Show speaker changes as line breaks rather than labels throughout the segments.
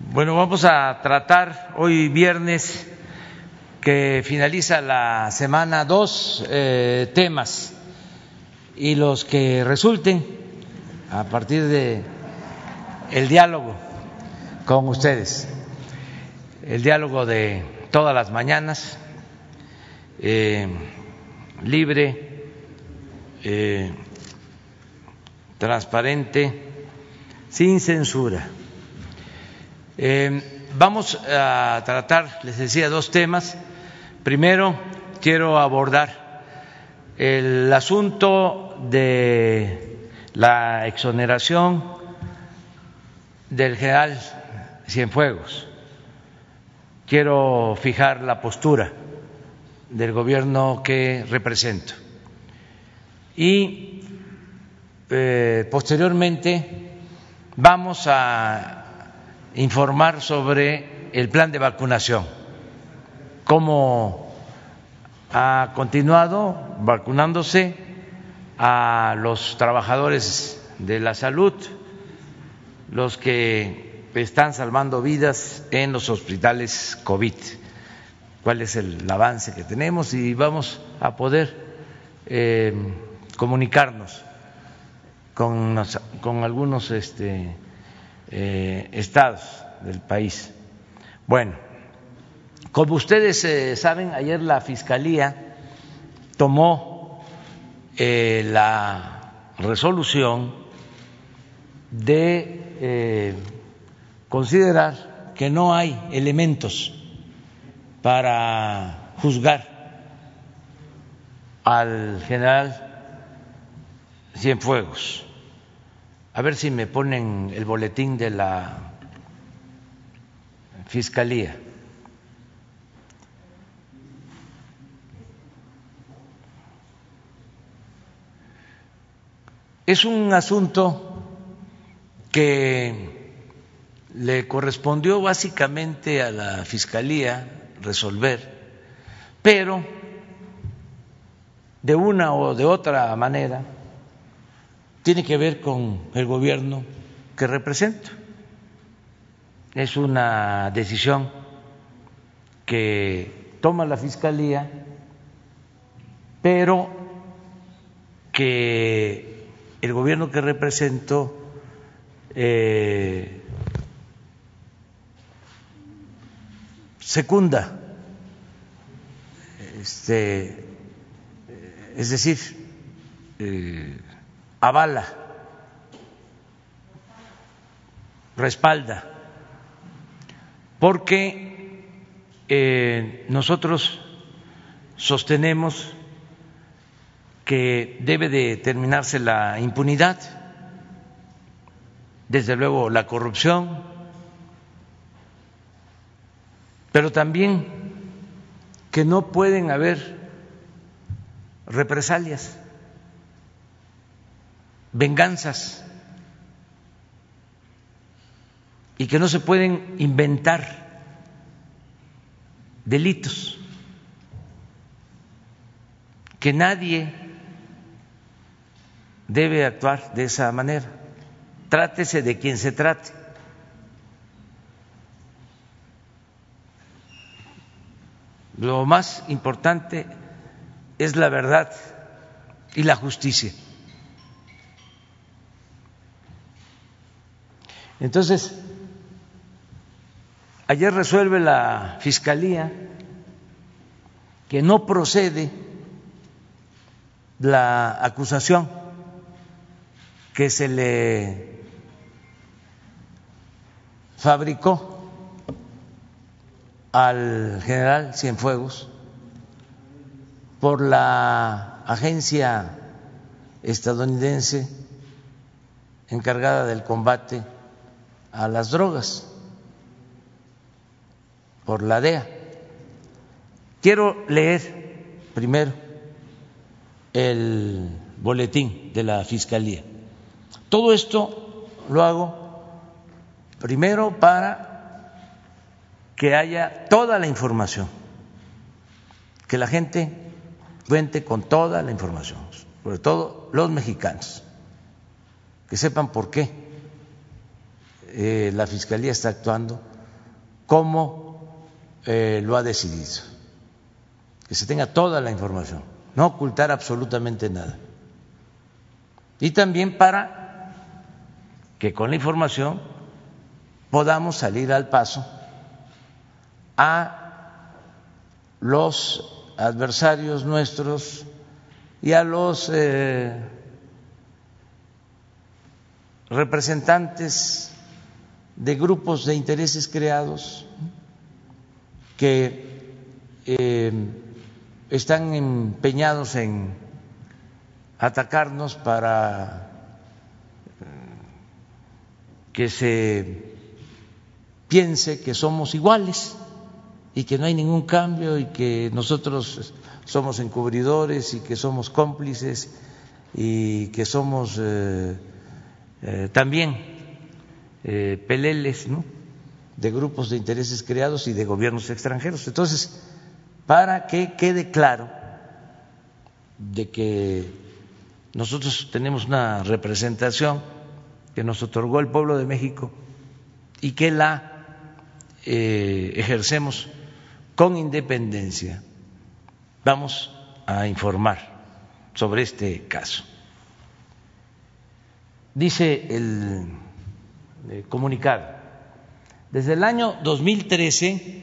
Bueno, vamos a tratar hoy viernes, que finaliza la semana, dos temas y los que resulten a partir de el diálogo con ustedes, el diálogo de todas las mañanas, libre, transparente, sin censura. Vamos a tratar, les decía, dos temas. Primero, quiero abordar el asunto de la exoneración del general Cienfuegos. Quiero fijar la postura del gobierno que represento y posteriormente vamos a informar sobre el plan de vacunación, cómo ha continuado vacunándose a los trabajadores de la salud, los que están salvando vidas en los hospitales COVID, cuál es el avance que tenemos y vamos a poder comunicarnos con algunos estados del país. Bueno, como ustedes saben, ayer la Fiscalía tomó la resolución de considerar que no hay elementos para juzgar al general Cienfuegos. A ver si me ponen el boletín de la Fiscalía. Es un asunto que le correspondió básicamente a la Fiscalía resolver, pero de una o de otra manera tiene que ver con el gobierno que represento. Es una decisión que toma la Fiscalía, pero que el gobierno que represento secunda, es decir, avala, respalda, porque nosotros sostenemos que debe de terminarse la impunidad, desde luego la corrupción, pero también que no pueden haber represalias, venganzas, y que no se pueden inventar delitos, que nadie debe actuar de esa manera, trátese de quien se trate. Lo más importante es la verdad y la justicia. Entonces, ayer resuelve la Fiscalía que no procede la acusación que se le fabricó al general Cienfuegos por la agencia estadounidense encargada del combate a las drogas, por la DEA. Quiero leer primero el boletín de la Fiscalía. Todo esto lo hago primero para que haya toda la información, que la gente cuente con toda la información, sobre todo los mexicanos, que sepan por qué la Fiscalía está actuando como lo ha decidido, que se tenga toda la información, no ocultar absolutamente nada. Y también para que con la información podamos salir al paso a los adversarios nuestros y a los representantes de grupos de intereses creados que están empeñados en atacarnos para que se piense que somos iguales y que no hay ningún cambio y que nosotros somos encubridores y que somos cómplices y que somos también peleles, ¿no?, de grupos de intereses creados y de gobiernos extranjeros. Entonces, para que quede claro de que nosotros tenemos una representación que nos otorgó el pueblo de México y que la ejercemos con independencia, vamos a informar sobre este caso. Dice el comunicado: desde el año 2013,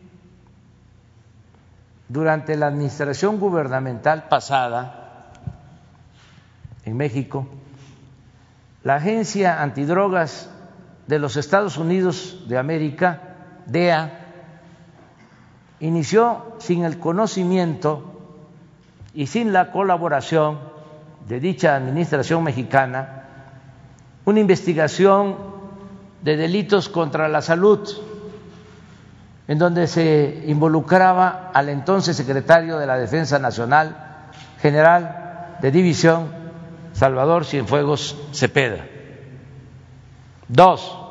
durante la administración gubernamental pasada en México, la Agencia Antidrogas de los Estados Unidos de América, DEA, inició sin el conocimiento y sin la colaboración de dicha administración mexicana una investigación de delitos contra la salud, en donde se involucraba al entonces secretario de la Defensa Nacional, general de división, Salvador Cienfuegos Cepeda. 2.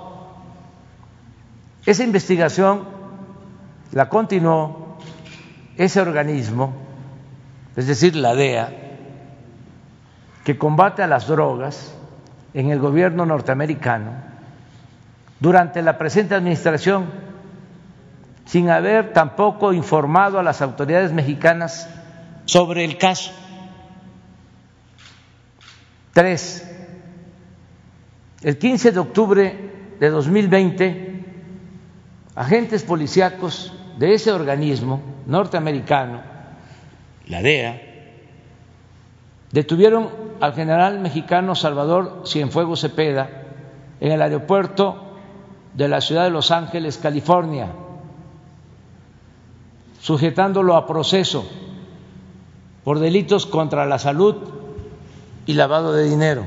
Esa investigación la continuó ese organismo, es decir, la DEA, que combate a las drogas en el gobierno norteamericano, durante la presente administración, sin haber tampoco informado a las autoridades mexicanas sobre el caso. 3. El 15 de octubre de 2020, agentes policíacos de ese organismo norteamericano, la DEA, detuvieron al general mexicano Salvador Cienfuegos Cepeda en el aeropuerto de la ciudad de Los Ángeles, California, sujetándolo a proceso por delitos contra la salud y lavado de dinero.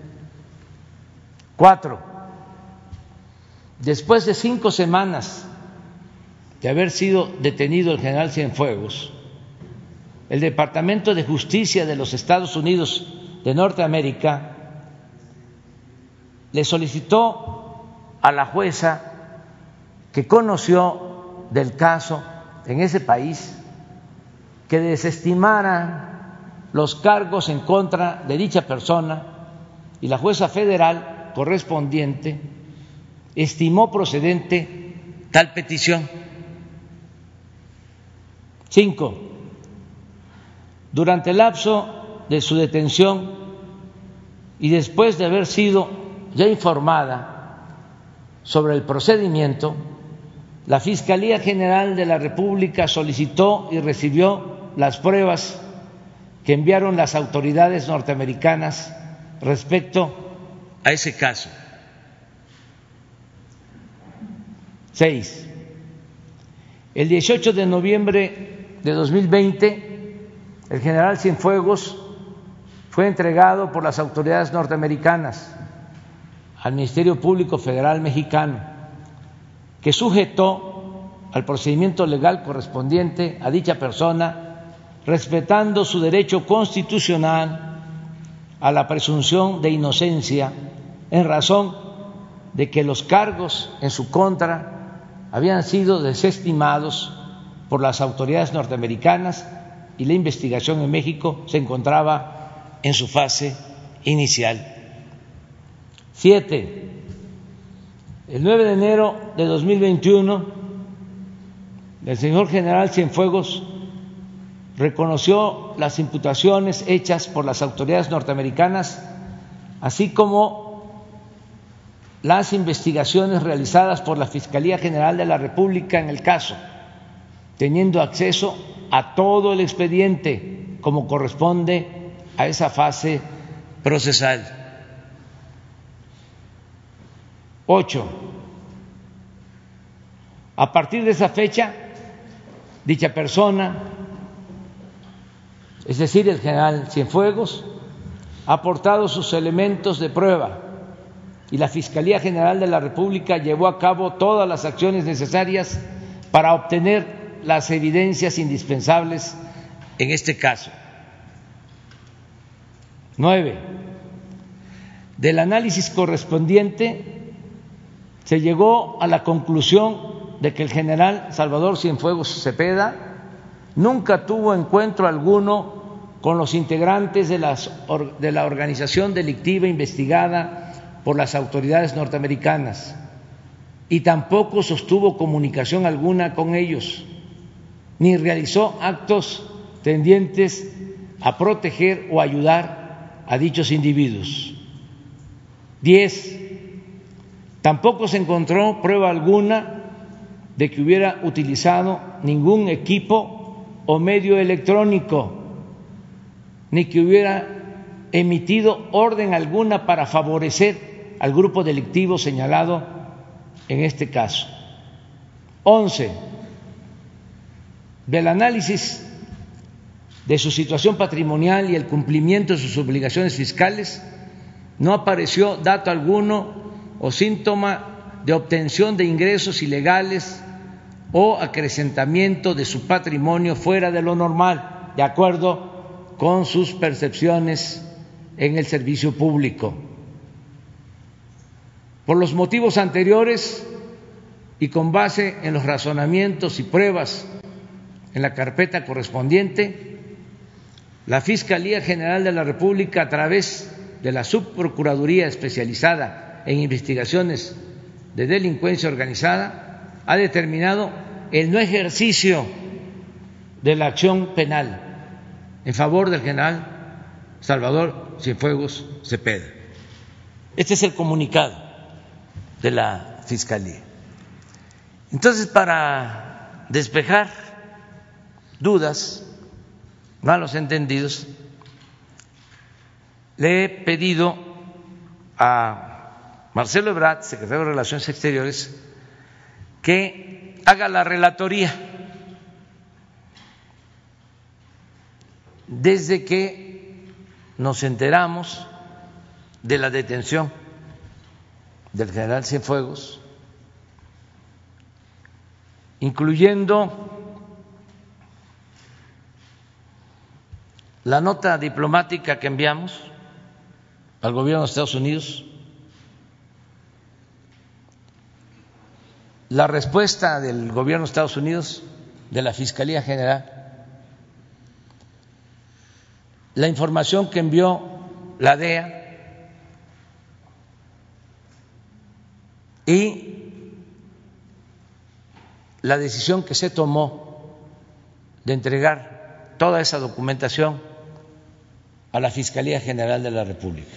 4. Después de 5 semanas de haber sido detenido el general Cienfuegos, el Departamento de Justicia de los Estados Unidos de Norteamérica le solicitó a la jueza que conoció del caso en ese país que desestimara los cargos en contra de dicha persona, y la jueza federal correspondiente estimó procedente tal petición. 5. Durante el lapso de su detención y después de haber sido ya informada sobre el procedimiento, la Fiscalía General de la República solicitó y recibió las pruebas que enviaron las autoridades norteamericanas respecto a ese caso. 6. El 18 de noviembre de 2020, el general Cienfuegos fue entregado por las autoridades norteamericanas al Ministerio Público Federal Mexicano, que sujetó al procedimiento legal correspondiente a dicha persona, respetando su derecho constitucional a la presunción de inocencia en razón de que los cargos en su contra habían sido desestimados por las autoridades norteamericanas y la investigación en México se encontraba en su fase inicial. 7. El 9 de enero de 2021, el señor general Cienfuegos reconoció las imputaciones hechas por las autoridades norteamericanas, así como las investigaciones realizadas por la Fiscalía General de la República en el caso, teniendo acceso a todo el expediente como corresponde a esa fase procesal. 8. A partir de esa fecha, dicha persona, es decir, el general Cienfuegos, ha aportado sus elementos de prueba y la Fiscalía General de la República llevó a cabo todas las acciones necesarias para obtener las evidencias indispensables en este caso. 9. Del análisis correspondiente se llegó a la conclusión de que el general Salvador Cienfuegos Cepeda nunca tuvo encuentro alguno con los integrantes de la organización delictiva investigada por las autoridades norteamericanas y tampoco sostuvo comunicación alguna con ellos, ni realizó actos tendientes a proteger o ayudar a dichos individuos. 10. Tampoco se encontró prueba alguna de que hubiera utilizado ningún equipo o medio electrónico, ni que hubiera emitido orden alguna para favorecer al grupo delictivo señalado en este caso. 11. Del análisis de su situación patrimonial y el cumplimiento de sus obligaciones fiscales, no apareció dato alguno o síntoma de obtención de ingresos ilegales o acrecentamiento de su patrimonio fuera de lo normal, de acuerdo con sus percepciones en el servicio público. Por los motivos anteriores y con base en los razonamientos y pruebas en la carpeta correspondiente, la Fiscalía General de la República, a través de la Subprocuraduría Especializada en Investigaciones de Delincuencia Organizada, ha determinado el no ejercicio de la acción penal en favor del general Salvador Cienfuegos Cepeda. Este es el comunicado de la Fiscalía. Entonces, para despejar dudas, malos entendidos, le he pedido a Marcelo Ebrard, secretario de Relaciones Exteriores, que haga la relatoría desde que nos enteramos de la detención del general Cienfuegos, incluyendo la nota diplomática que enviamos al gobierno de Estados Unidos, la respuesta del gobierno de Estados Unidos, de la Fiscalía General, la información que envió la DEA y la decisión que se tomó de entregar toda esa documentación a la Fiscalía General de la República.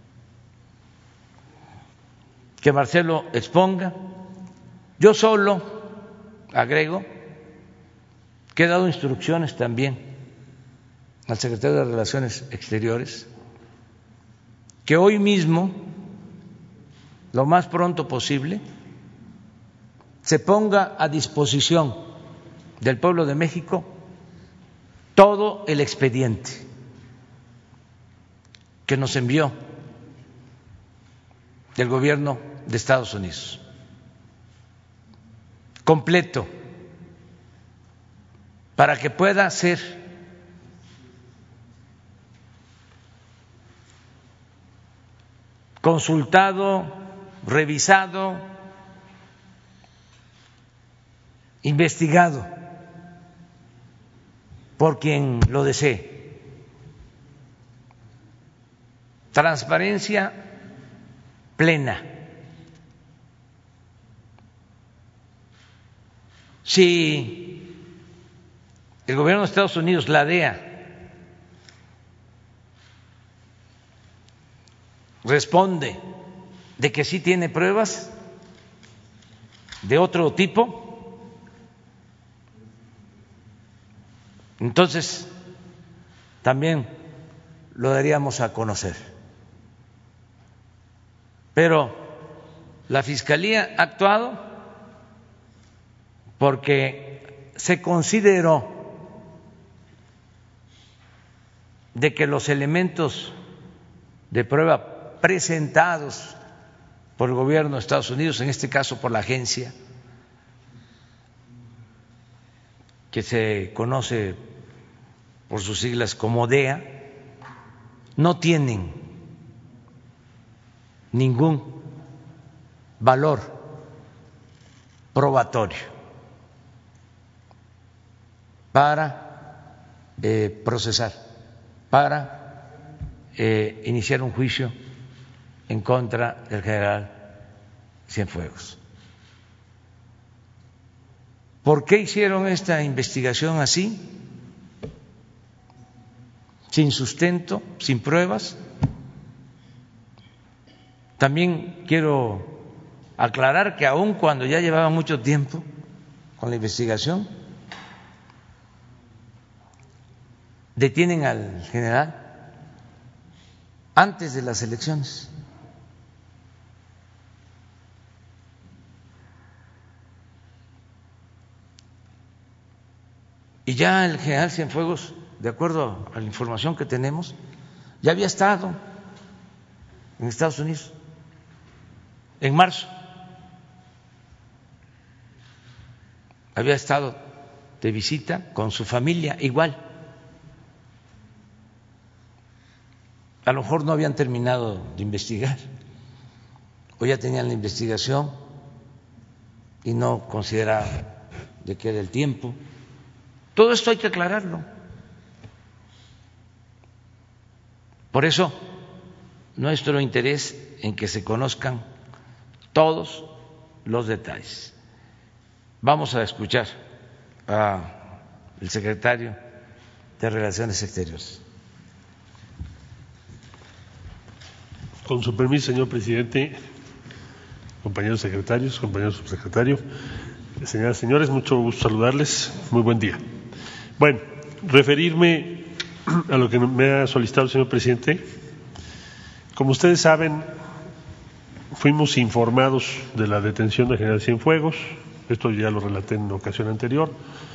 Que Marcelo exponga. Yo solo agrego que he dado instrucciones también al secretario de Relaciones Exteriores que hoy mismo, lo más pronto posible, se ponga a disposición del pueblo de México todo el expediente que nos envió del gobierno de Estados Unidos, completo, para que pueda ser consultado, revisado, investigado por quien lo desee. Transparencia plena. Si el gobierno de Estados Unidos, la DEA, responde de que sí tiene pruebas de otro tipo, entonces también lo daríamos a conocer. Pero la Fiscalía ha actuado porque se consideró de que los elementos de prueba presentados por el gobierno de Estados Unidos, en este caso por la agencia que se conoce por sus siglas como DEA, no tienen ningún valor probatorio para procesar, para iniciar un juicio en contra del general Cienfuegos. ¿Por qué hicieron esta investigación así? Sin sustento, sin pruebas. También quiero aclarar que aun cuando ya llevaba mucho tiempo con la investigación, detienen al general antes de las elecciones. Y ya el general Cienfuegos, de acuerdo a la información que tenemos, ya había estado en Estados Unidos en marzo. Había estado de visita con su familia, igual. A lo mejor no habían terminado de investigar, o ya tenían la investigación y no consideraban de qué era el tiempo. Todo esto hay que aclararlo. Por eso, nuestro interés en que se conozcan todos los detalles. Vamos a escuchar al secretario de Relaciones Exteriores.
Con su permiso, señor presidente, compañeros secretarios, compañeros subsecretarios, señoras y señores, mucho gusto saludarles. Muy buen día. Bueno, referirme a lo que me ha solicitado el señor presidente. Como ustedes saben, fuimos informados de la detención del general Cienfuegos. Esto ya lo relaté en ocasión anterior.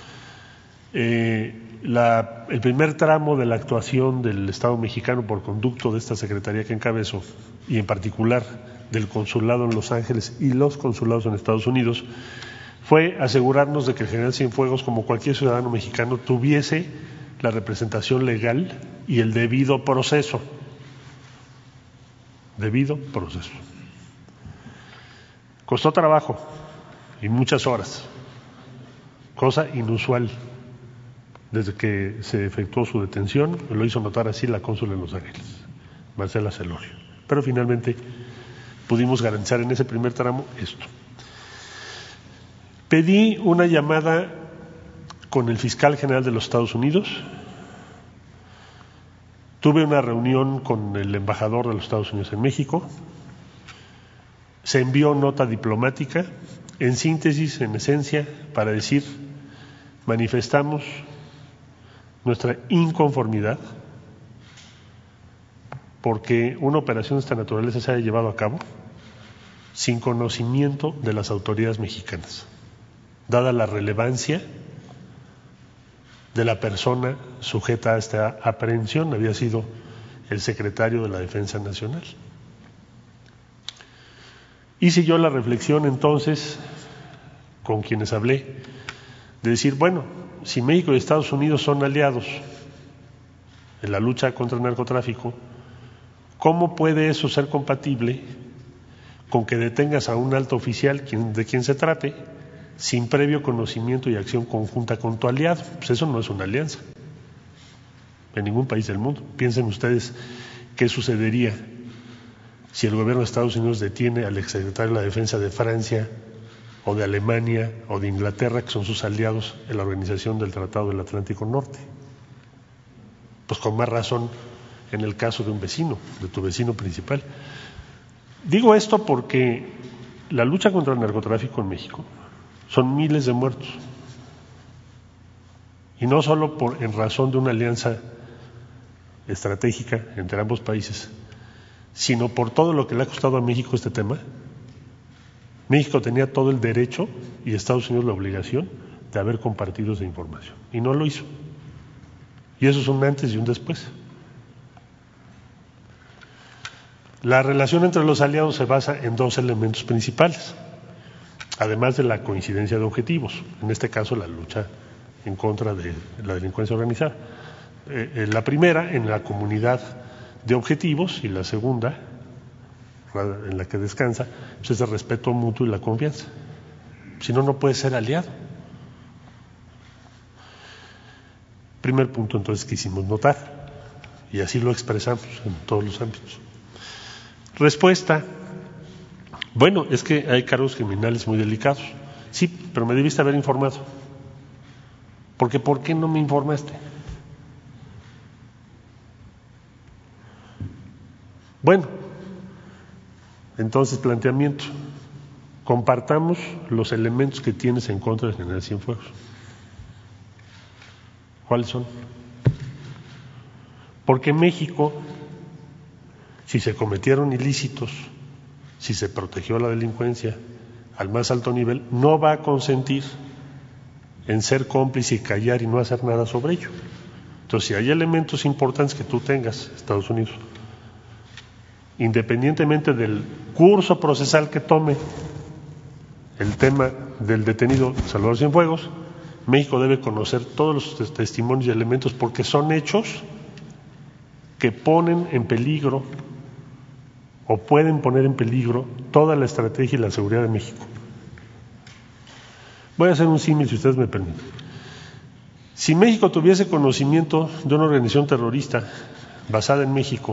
El primer tramo de la actuación del Estado mexicano por conducto de esta secretaría que encabezo, y en particular del consulado en Los Ángeles y los consulados en Estados Unidos, fue asegurarnos de que el general Cienfuegos, como cualquier ciudadano mexicano, tuviese la representación legal y el debido proceso. Debido proceso. Costó trabajo y muchas horas, cosa inusual desde que se efectuó su detención. Lo hizo notar así la cónsula en Los Ángeles, Marcela Celorio. Pero finalmente pudimos garantizar en ese primer tramo esto. Pedí una llamada con el fiscal general de los Estados Unidos. Tuve una reunión con el embajador de los Estados Unidos en México. Se envió nota diplomática, en síntesis, en esencia, para decir: manifestamos nuestra inconformidad porque una operación de esta naturaleza se haya llevado a cabo sin conocimiento de las autoridades mexicanas, dada la relevancia de la persona sujeta a esta aprehensión. Había sido el secretario de la Defensa Nacional. Hice yo la reflexión entonces, con quienes hablé, de decir, bueno, si México y Estados Unidos son aliados en la lucha contra el narcotráfico, ¿cómo puede eso ser compatible con que detengas a un alto oficial de quien se trate sin previo conocimiento y acción conjunta con tu aliado? Pues eso no es una alianza en ningún país del mundo. Piensen ustedes qué sucedería si el gobierno de Estados Unidos detiene al exsecretario de la Defensa de Francia o de Alemania o de Inglaterra, que son sus aliados en la organización del Tratado del Atlántico Norte. Pues con más razón en el caso de un vecino, de tu vecino principal. Digo esto porque la lucha contra el narcotráfico en México son miles de muertos. Y no solo en razón de una alianza estratégica entre ambos países, sino por todo lo que le ha costado a México este tema. México tenía todo el derecho y Estados Unidos la obligación de haber compartido esa información, y no lo hizo. Y eso es un antes y un después. La relación entre los aliados se basa en dos elementos principales, además de la coincidencia de objetivos, en este caso la lucha en contra de la delincuencia organizada. La primera en la comunidad de objetivos, y la segunda, en la que descansa, pues es el respeto mutuo y la confianza. Si no, no puede ser aliado. Primer punto entonces que hicimos notar, y así lo expresamos en todos los ámbitos. Respuesta: bueno, es que hay cargos criminales muy delicados. Sí, pero me debiste haber informado. Porque ¿por qué no me informaste? Bueno, entonces planteamiento: compartamos los elementos que tienes en contra del general Cienfuegos. ¿Cuáles son? Porque México, si se cometieron ilícitos, si se protegió a la delincuencia al más alto nivel, no va a consentir en ser cómplice y callar y no hacer nada sobre ello. Entonces, si hay elementos importantes que tú tengas, Estados Unidos, independientemente del curso procesal que tome el tema del detenido Salvador Cienfuegos, México debe conocer todos los testimonios y elementos, porque son hechos que ponen en peligro o pueden poner en peligro toda la estrategia y la seguridad de México. Voy a hacer un símil, si ustedes me permiten. Si México tuviese conocimiento de una organización terrorista basada en México,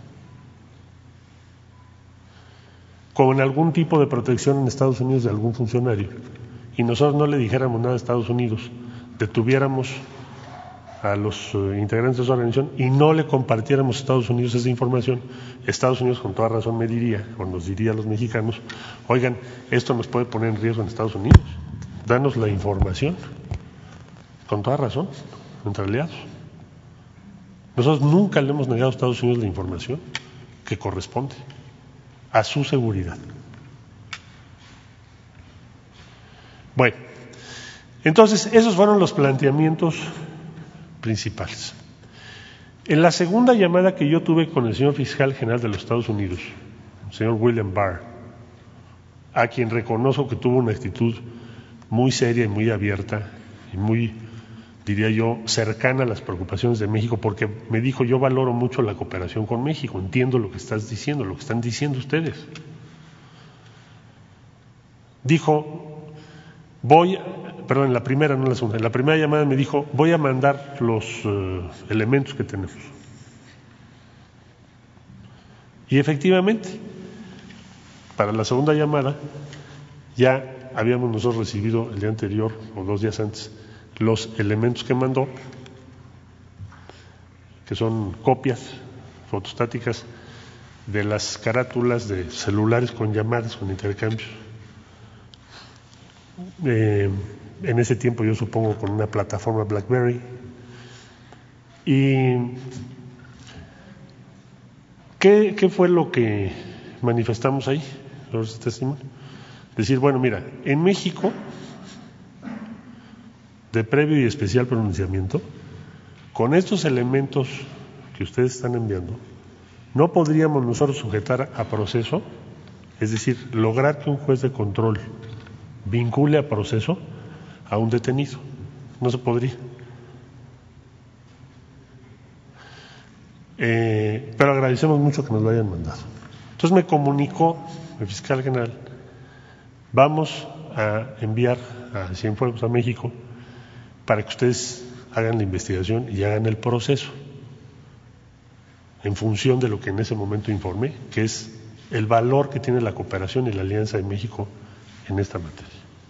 con algún tipo de protección en Estados Unidos de algún funcionario, y nosotros no le dijéramos nada a Estados Unidos, detuviéramos a los integrantes de esa organización y no le compartiéramos a Estados Unidos esa información, Estados Unidos con toda razón me diría, o nos diría a los mexicanos: oigan, esto nos puede poner en riesgo en Estados Unidos, danos la información. Con toda razón, entre aliados. Nosotros nunca le hemos negado a Estados Unidos la información que corresponde a su seguridad. Bueno, entonces esos fueron los planteamientos principales. En la segunda llamada que yo tuve con el señor fiscal general de los Estados Unidos, el señor William Barr, a quien reconozco que tuvo una actitud muy seria y muy abierta y muy, diría yo, cercana a las preocupaciones de México, porque me dijo: yo valoro mucho la cooperación con México, entiendo lo que estás diciendo, lo que están diciendo ustedes. Dijo: en la primera, no en la segunda, en la primera llamada me dijo: voy a mandar los elementos que tenemos. Y efectivamente, para la segunda llamada ya habíamos nosotros recibido el día anterior o 2 días antes los elementos que mandó, que son copias fotostáticas de las carátulas de celulares con llamadas, con intercambios. En ese tiempo yo supongo con una plataforma BlackBerry. ¿Y qué fue lo que manifestamos ahí, los testimonios? Decir, bueno, mira, en México, de previo y especial pronunciamiento, con estos elementos que ustedes están enviando, no podríamos nosotros sujetar a proceso, es decir, lograr que un juez de control vincule a proceso a un detenido. No se podría. Pero agradecemos mucho que nos lo hayan mandado. Entonces me comunicó el fiscal general: vamos a enviar a Cienfuegos a México para que ustedes hagan la investigación y hagan el proceso en función de lo que en ese momento informé, que es el valor que tiene la cooperación y la alianza de México en esta materia.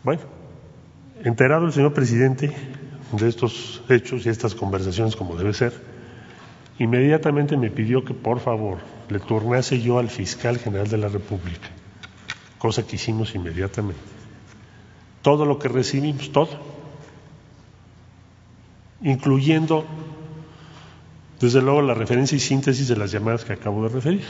Bueno, enterado el señor presidente de estos hechos y estas conversaciones como debe ser, inmediatamente me pidió que por favor le turnase yo al fiscal general de la República, cosa que hicimos inmediatamente. Todo lo que recibimos, todo, incluyendo desde luego la referencia y síntesis de las llamadas que acabo de referir.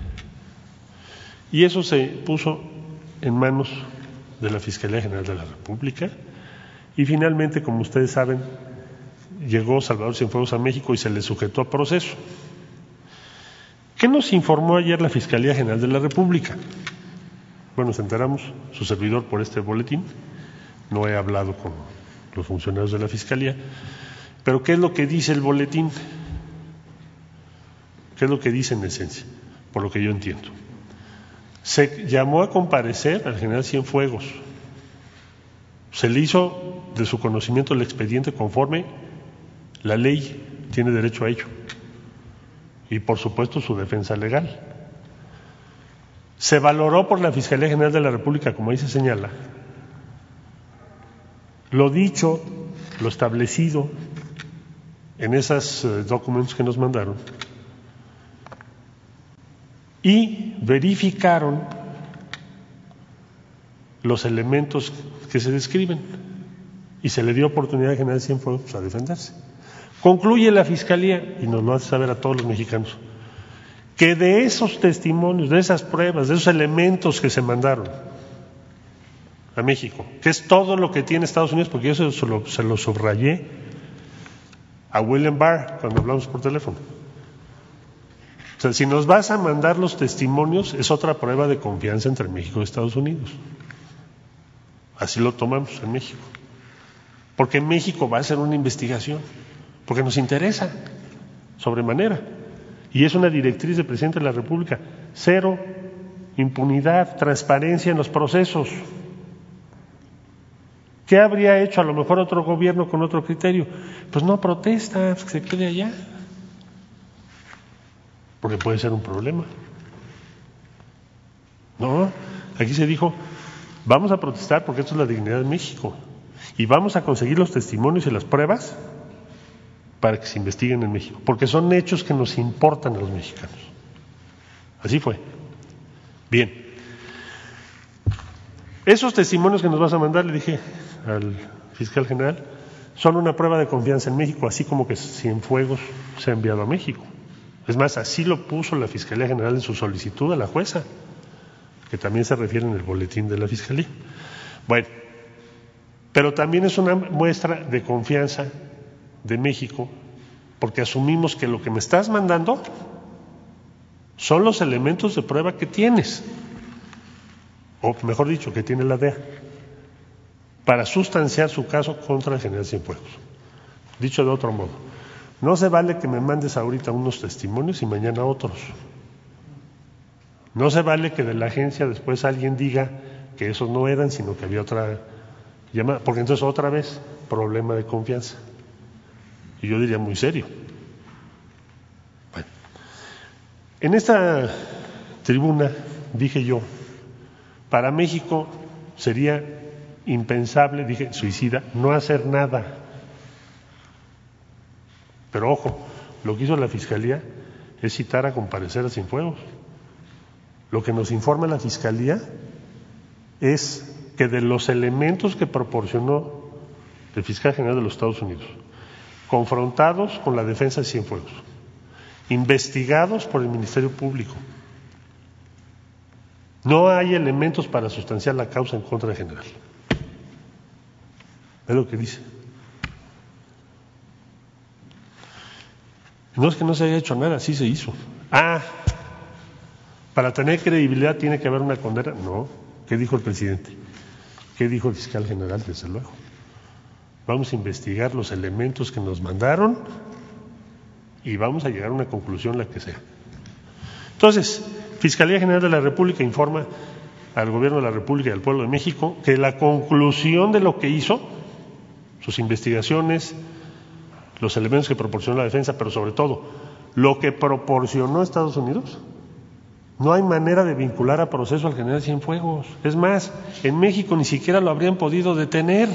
Y eso se puso en manos de la Fiscalía General de la República y finalmente, como ustedes saben, llegó Salvador Cienfuegos a México y se le sujetó a proceso. ¿Qué nos informó ayer la Fiscalía General de la República? Bueno, nos enteramos, su servidor, por este boletín. No he hablado con los funcionarios de la Fiscalía, pero ¿qué es lo que dice el boletín? ¿Qué es lo que dice en esencia? Por lo que yo entiendo. Se llamó a comparecer al general Cienfuegos. Se le hizo de su conocimiento el expediente conforme la ley tiene derecho a ello. Y por supuesto su defensa legal. Se valoró por la Fiscalía General de la República, como ahí se señala, lo dicho, lo establecido en esos documentos que nos mandaron, y verificaron los elementos que se describen y se le dio oportunidad al general Cienfuegos a defenderse. Concluye la Fiscalía, y nos lo hace saber a todos los mexicanos, que de esos testimonios, de esas pruebas, de esos elementos que se mandaron a México, que es todo lo que tiene Estados Unidos, porque yo se lo subrayé a William Barr cuando hablamos por teléfono. O sea, si nos vas a mandar los testimonios, es otra prueba de confianza entre México y Estados Unidos. Así lo tomamos en México. Porque México va a hacer una investigación, porque nos interesa sobremanera. Y es una directriz del presidente de la República: cero impunidad, transparencia en los procesos. ¿Qué habría hecho a lo mejor otro gobierno con otro criterio? Pues no protesta, que se quede allá, porque puede ser un problema. No, aquí se dijo, vamos a protestar porque esto es la dignidad de México y vamos a conseguir los testimonios y las pruebas para que se investiguen en México, porque son hechos que nos importan a los mexicanos. Así fue. Bien, esos testimonios que nos vas a mandar, le dije al fiscal general, son una prueba de confianza en México, así como que Cienfuegos se ha enviado a México. Es más, así lo puso la Fiscalía General en su solicitud a la jueza, que también se refiere en el boletín de la Fiscalía. Bueno, pero también es una muestra de confianza de México, porque asumimos que lo que me estás mandando son los elementos de prueba que tienes, o mejor dicho, que tiene la DEA, para sustanciar su caso contra el general Cienfuegos. Dicho de otro modo, no se vale que me mandes ahorita unos testimonios y mañana otros. No se vale que de la agencia después alguien diga que esos no eran, sino que había otra llamada, porque entonces otra vez problema de confianza. Y yo diría muy serio. Bueno, en esta tribuna dije yo, para México sería impensable, dije, suicida, no hacer nada. Pero ojo, lo que hizo la Fiscalía es citar a comparecer a Cienfuegos. Lo que nos informa la Fiscalía es que de los elementos que proporcionó el fiscal general de los Estados Unidos, confrontados con la defensa de Cienfuegos, investigados por el Ministerio Público, no hay elementos para sustanciar la causa en contra del general. Es lo que dice. No es que no se haya hecho nada, sí se hizo. Para tener credibilidad tiene que haber una condena. No. ¿Qué dijo el presidente? ¿Qué dijo el fiscal general? Desde luego. Vamos a investigar los elementos que nos mandaron y vamos a llegar a una conclusión, la que sea. Entonces, Fiscalía General de la República informa al Gobierno de la República y al pueblo de México que la conclusión de lo que hizo, sus investigaciones, los elementos que proporcionó la defensa, pero sobre todo lo que proporcionó Estados Unidos, No hay manera de vincular a proceso al general Cienfuegos. Es más, en México ni siquiera lo habrían podido detener.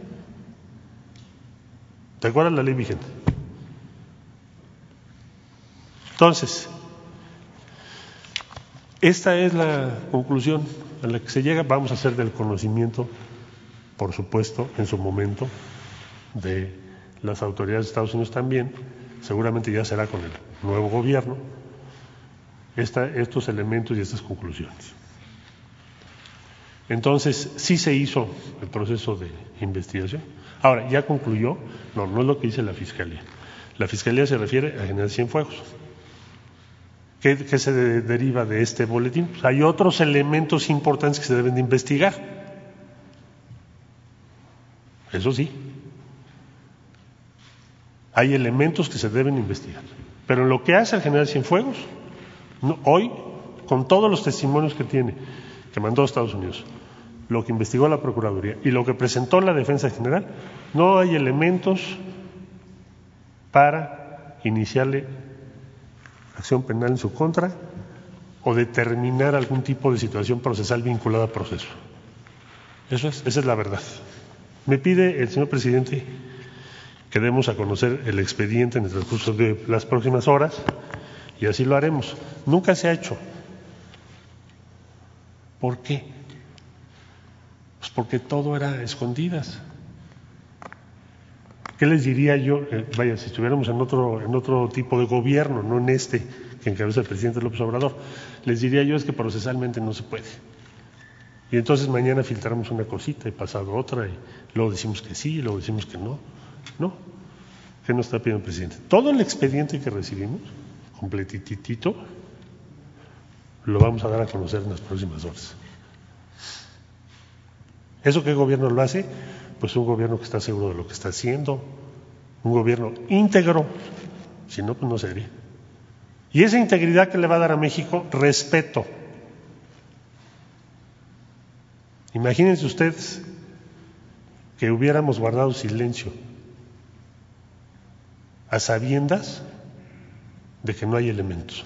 ¿Te acuerdas la ley vigente? Entonces, esta es la conclusión a la que se llega. Vamos a hacer del conocimiento, por supuesto, en su momento, de las autoridades de Estados Unidos también. Seguramente ya será con el nuevo gobierno. Estos elementos y estas conclusiones. Entonces, sí se hizo el proceso de investigación. Ahora, ¿ya concluyó? No, no es lo que dice la Fiscalía. La Fiscalía se refiere a general Cienfuegos. ¿Qué se deriva de este boletín? Pues hay otros elementos importantes que se deben de investigar. Eso sí. Hay elementos que se deben investigar. Pero en lo que hace el general Cienfuegos, no, hoy, con todos los testimonios que tiene, que mandó a Estados Unidos, lo que investigó la Procuraduría y lo que presentó la Defensa General, no hay elementos para iniciarle acción penal en su contra o determinar algún tipo de situación procesal vinculada al proceso. Esa es la verdad. Me pide el señor presidente que demos a conocer el expediente en el transcurso de las próximas horas y así lo haremos. Nunca se ha hecho. ¿Por qué? Pues porque todo era a escondidas. ¿Qué les diría yo? Vaya, si estuviéramos en otro tipo de gobierno, no en este que encabeza el presidente López Obrador, les diría yo es que procesalmente no se puede. Y entonces mañana filtramos una cosita y pasado otra y luego decimos que sí y luego decimos que no. No. ¿Qué nos está pidiendo el presidente? Todo el expediente que recibimos, completitito, lo vamos a dar a conocer en las próximas horas. ¿Eso qué gobierno lo hace? Pues un gobierno que está seguro de lo que está haciendo, un gobierno íntegro, si no, pues no sería. Y esa integridad que le va a dar a México, respeto. Imagínense ustedes que hubiéramos guardado silencio a sabiendas de que no hay elementos.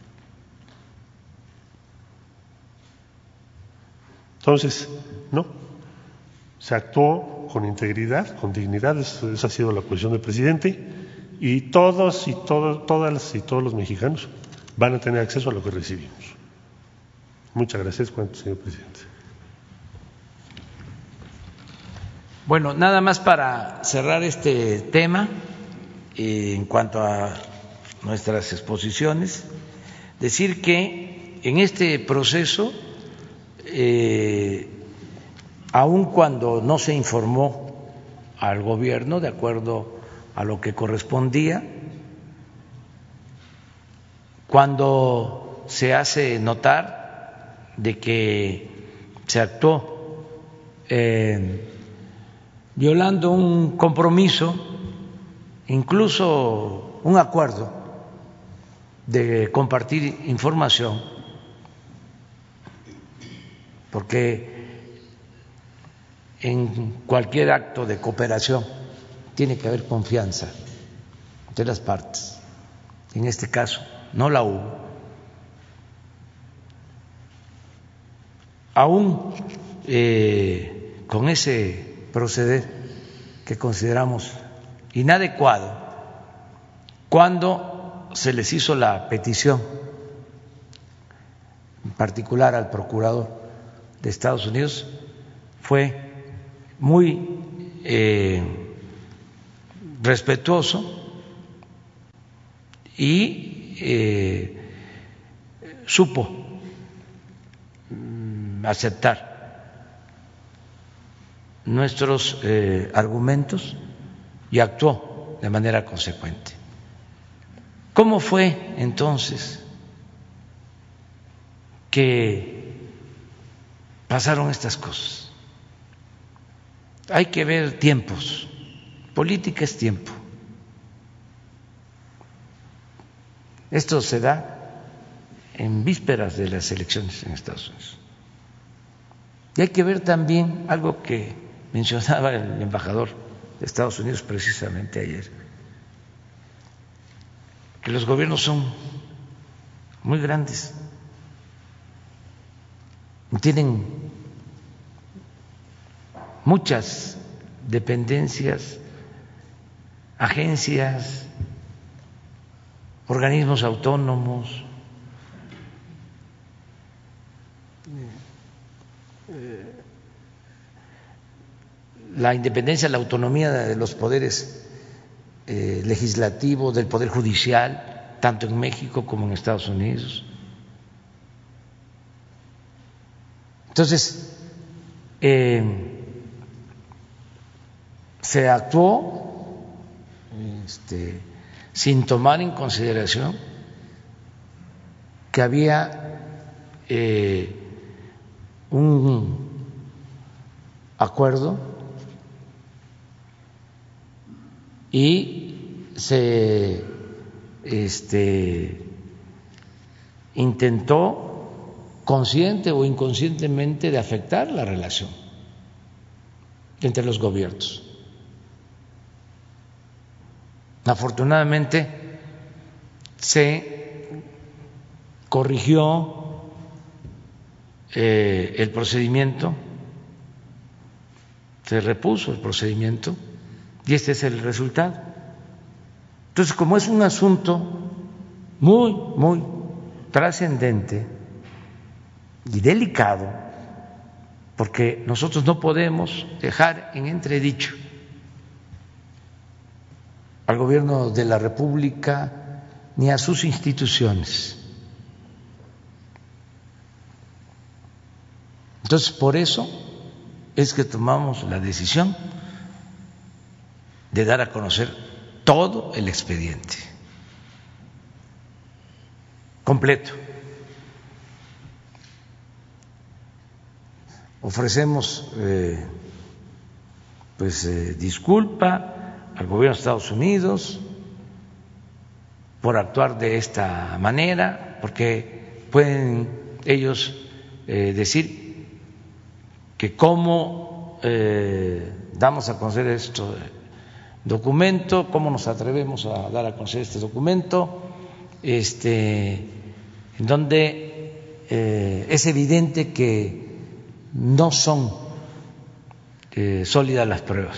Entonces, no, se actuó con integridad, con dignidad, esa ha sido la posición del presidente, y todas y todos los mexicanos van a tener acceso a lo que recibimos. Muchas gracias, señor presidente.
Bueno, nada más para cerrar este tema, en cuanto a nuestras exposiciones, decir que en este proceso, aun cuando no se informó al gobierno de acuerdo a lo que correspondía, cuando se hace notar de que se actuó violando un compromiso, incluso un acuerdo de compartir información, porque en cualquier acto de cooperación tiene que haber confianza de las partes. En este caso no la hubo. Aún con ese proceder que consideramos inadecuado, cuando se les hizo la petición, en particular al procurador de Estados Unidos, fue muy respetuoso y supo aceptar nuestros argumentos y actuó de manera consecuente. ¿Cómo fue entonces que pasaron estas cosas? Hay que ver tiempos. Política es tiempo. Esto se da en vísperas de las elecciones en Estados Unidos. Y hay que ver también algo que mencionaba el embajador de Estados Unidos precisamente ayer, que los gobiernos son muy grandes tienen muchas dependencias, agencias, organismos autónomos. La independencia, la autonomía de los poderes legislativos, del poder judicial, tanto en México como en Estados Unidos. Entonces, se actuó sin tomar en consideración que había un acuerdo y se intentó consciente o inconscientemente de afectar la relación entre los gobiernos. Afortunadamente se corrigió el procedimiento, se repuso el procedimiento y este es el resultado. Entonces, como es un asunto muy, muy trascendente y delicado, porque nosotros no podemos dejar en entredicho al gobierno de la República ni a sus instituciones. Entonces, por eso es que tomamos la decisión de dar a conocer todo el expediente completo. Ofrecemos disculpa al gobierno de Estados Unidos por actuar de esta manera, porque pueden ellos decir que cómo damos a conocer este documento, cómo nos atrevemos a dar a conocer este documento, en donde es evidente que no son sólidas las pruebas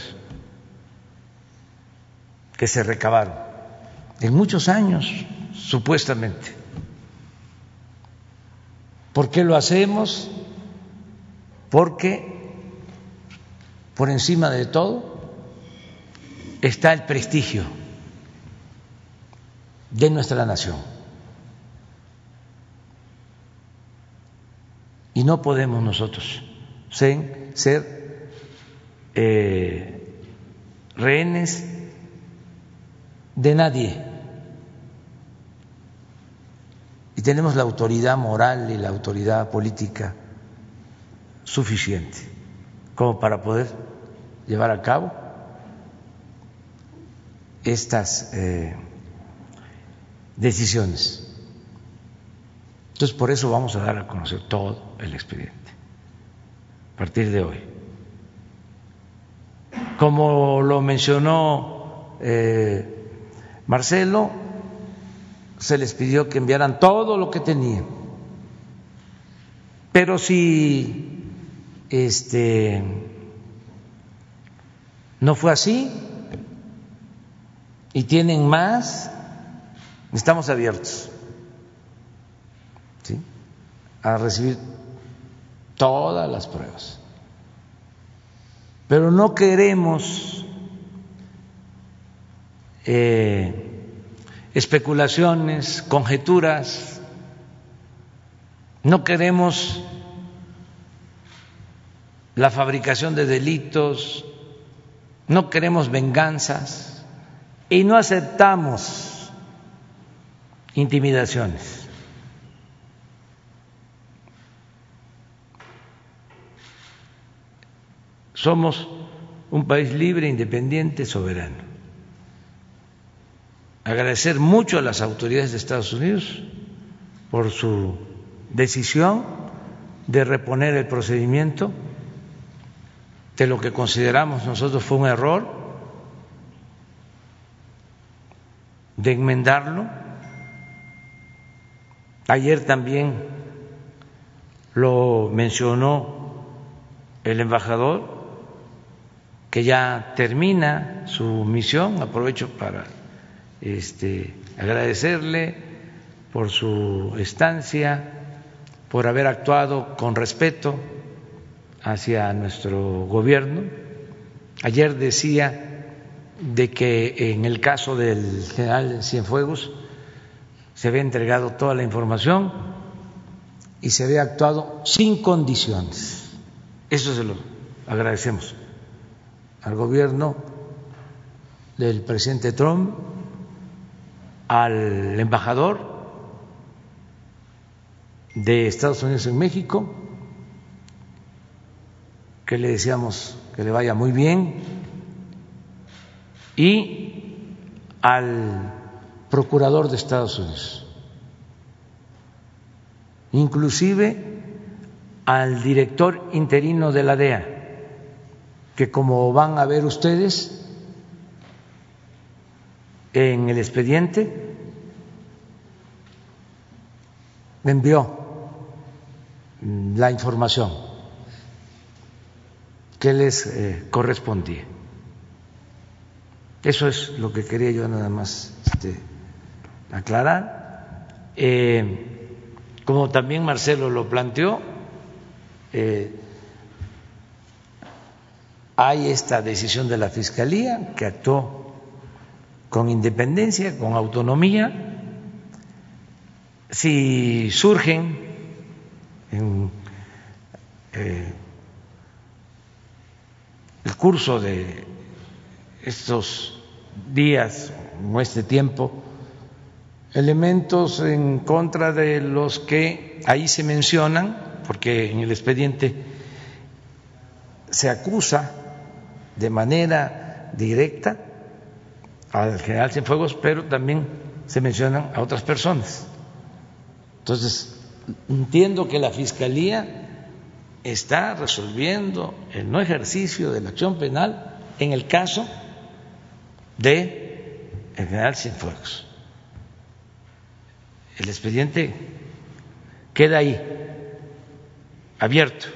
que se recabaron en muchos años, supuestamente. ¿Por qué lo hacemos? Porque por encima de todo está el prestigio de nuestra nación. Y no podemos nosotros ser rehenes de nadie. Y tenemos la autoridad moral y la autoridad política suficiente como para poder llevar a cabo estas decisiones. Entonces, por eso vamos a dar a conocer todo el expediente a partir de hoy. Como lo mencionó Marcelo, se les pidió que enviaran todo lo que tenían, pero si no fue así y tienen más, estamos abiertos, ¿sí?, a recibir todas las pruebas, pero no queremos especulaciones, conjeturas, no queremos la fabricación de delitos, no queremos venganzas y no aceptamos intimidaciones. Somos un país libre, independiente, soberano. Agradecer mucho a las autoridades de Estados Unidos por su decisión de reponer el procedimiento de lo que consideramos nosotros fue un error, de enmendarlo. Ayer también lo mencionó el embajador, que ya termina su misión. Aprovecho para agradecerle por su estancia, por haber actuado con respeto hacia nuestro gobierno. Ayer decía de que en el caso del general Cienfuegos se había entregado toda la información y se había actuado sin condiciones. Eso se lo agradecemos al gobierno del presidente Trump, al embajador de Estados Unidos en México, que le deseamos que le vaya muy bien, y al procurador de Estados Unidos, inclusive al director interino de la DEA, que, como van a ver ustedes en el expediente, me envió la información que les correspondía. Eso es lo que quería yo nada más aclarar. Como también Marcelo lo planteó, hay esta decisión de la Fiscalía, que actuó con independencia, con autonomía. Si surgen en el curso de estos días o este tiempo elementos en contra de los que ahí se mencionan, porque en el expediente se acusa de manera directa al general Cienfuegos, pero también se mencionan a otras personas. Entonces, entiendo que la Fiscalía está resolviendo el no ejercicio de la acción penal en el caso de el general Cienfuegos. El expediente queda ahí, abierto,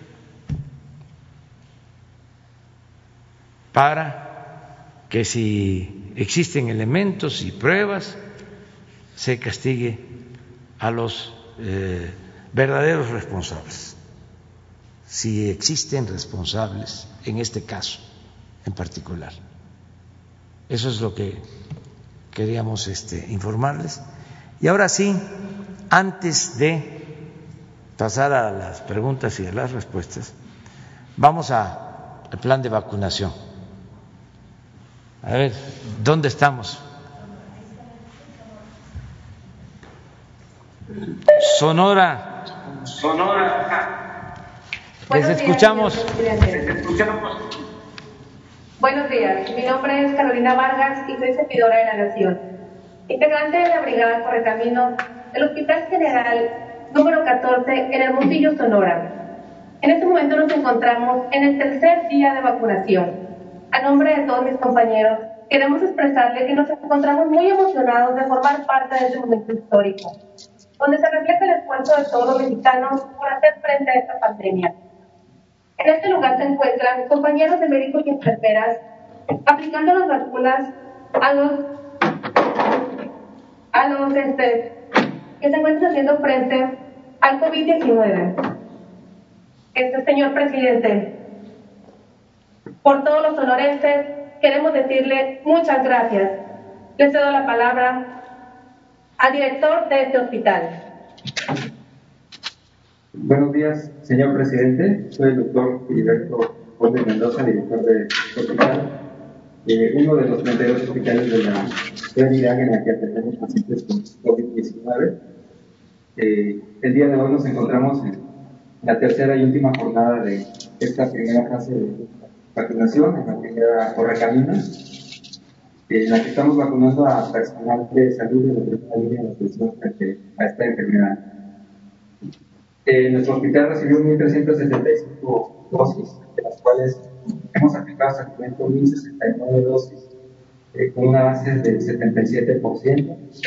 para que, si existen elementos y pruebas, se castigue a los verdaderos responsables, si existen responsables en este caso en particular. Eso es lo que queríamos informarles. Y ahora sí, antes de pasar a las preguntas y a las respuestas, vamos al plan de vacunación. A ver, ¿dónde estamos? Sonora. Les escuchamos.
Buenos días, mi nombre es Carolina Vargas y soy servidora de la Nación, integrante de la Brigada Correcaminos del Hospital General número 14 en Hermosillo, Sonora. En este momento nos encontramos en el tercer día de vacunación. A nombre de todos mis compañeros, queremos expresarles que nos encontramos muy emocionados de formar parte de este momento histórico, donde se refleja el esfuerzo de todos los mexicanos por hacer frente a esta pandemia. En este lugar se encuentran compañeros de médicos y enfermeras aplicando las vacunas a los que se encuentran haciendo frente al COVID-19. Señor presidente, por todos los sonorenses queremos decirle muchas gracias. Le cedo la palabra al director de este hospital.
Buenos días, señor presidente. Soy el doctor Filiberto Ponce Mendoza, director de este hospital, uno de los 32 hospitales de la ciudad de Irak en la que atendemos pacientes con COVID-19. El día de hoy nos encontramos en la tercera y última jornada de esta primera fase de vacunación, en la primera Correcaminos, en la que estamos vacunando a personal de salud de la primera línea de atención frente a esta enfermedad. Nuestro hospital recibió 1.375 dosis, de las cuales hemos aplicado hasta el momento 1.069 dosis, con una base del 77%.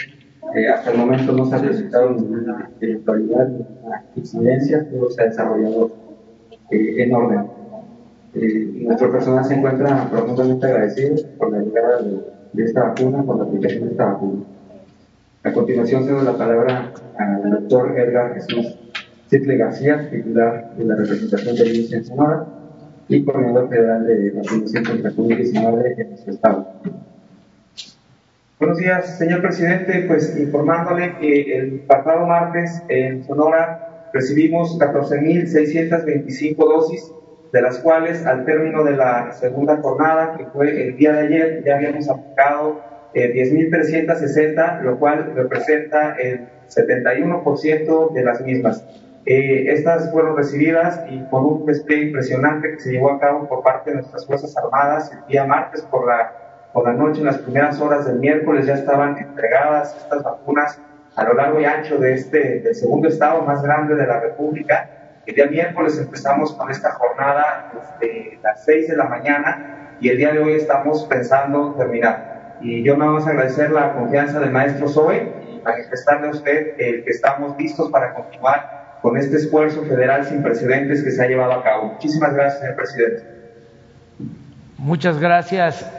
Hasta el momento no se ha presentado ninguna eventualidad, ninguna incidencia, todo se ha desarrollado en orden. Nuestro personal se encuentra profundamente agradecido por la llegada de esta vacuna, por la aplicación de esta vacuna. A continuación cedo la palabra al doctor Edgar Jesús Citle García, titular de la representación del INSS en Sonora y coordinador federal de vacunación contra COVID-19 en nuestro estado.
Buenos días, señor presidente. Pues informándole que el pasado martes en Sonora recibimos 14.625 dosis, de las cuales al término de la segunda jornada, que fue el día de ayer, ya habíamos aplicado 10.360, lo cual representa el 71% de las mismas. Estas fueron recibidas y con un despliegue impresionante que se llevó a cabo por parte de nuestras Fuerzas Armadas el día martes por la noche. En las primeras horas del miércoles ya estaban entregadas estas vacunas a lo largo y ancho del segundo estado más grande de la República. El día miércoles empezamos con esta jornada desde las 6 de la mañana y el día de hoy estamos pensando terminar. Y yo nada más agradecer la confianza del maestro Zoe y manifestarle a usted que estamos listos para continuar con este esfuerzo federal sin precedentes que se ha llevado a cabo. Muchísimas gracias, señor presidente.
Muchas gracias.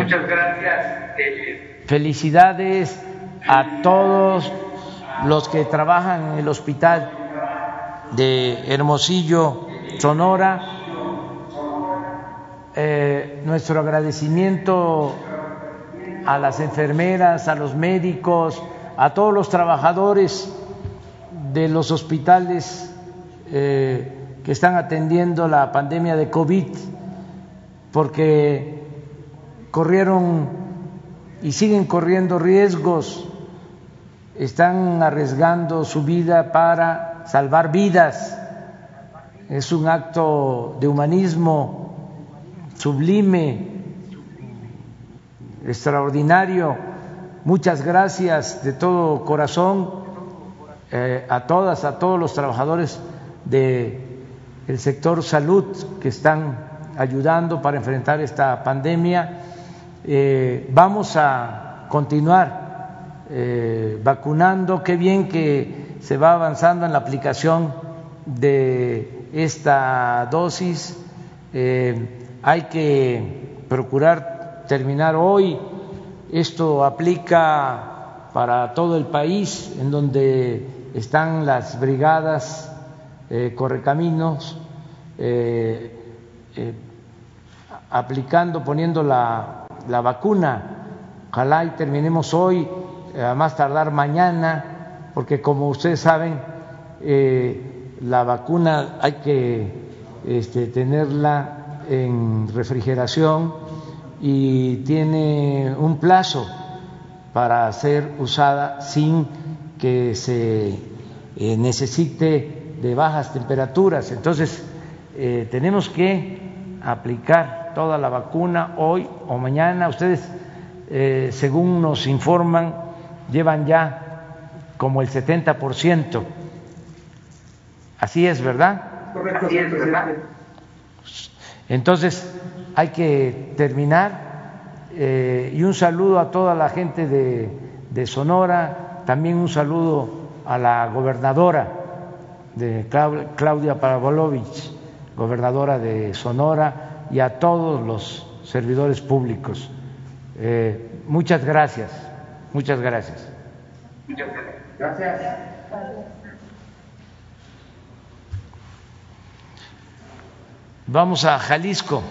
Felicidades a todos los que trabajan en el hospital de Hermosillo, Sonora. Nuestro agradecimiento a las enfermeras, a los médicos, a todos los trabajadores de los hospitales que están atendiendo la pandemia de COVID, porque corrieron y siguen corriendo riesgos, están arriesgando su vida para salvar vidas. Es un acto de humanismo sublime, extraordinario. Muchas gracias de todo corazón a todas, a todos los trabajadores del sector salud que están ayudando para enfrentar esta pandemia. Vamos a continuar vacunando. Qué bien que se va avanzando en la aplicación de esta dosis. Hay que procurar terminar hoy. Esto aplica para todo el país, en donde están las brigadas Correcaminos aplicando, poniendo la vacuna. Ojalá y terminemos hoy, a más tardar mañana, porque como ustedes saben, la vacuna hay que tenerla en refrigeración y tiene un plazo para ser usada sin que se necesite de bajas temperaturas. Entonces, tenemos que aplicar toda la vacuna hoy o mañana. Ustedes, según nos informan, llevan ya como el 70%. Así es, ¿verdad?
Correcto, señor presidente.
Entonces, hay que terminar. Y un saludo a toda la gente de Sonora, también un saludo a la gobernadora de Claudia Pavlovich, gobernadora de Sonora, y a todos los servidores públicos. Muchas gracias, muchas gracias.
Gracias.
Vamos a Jalisco.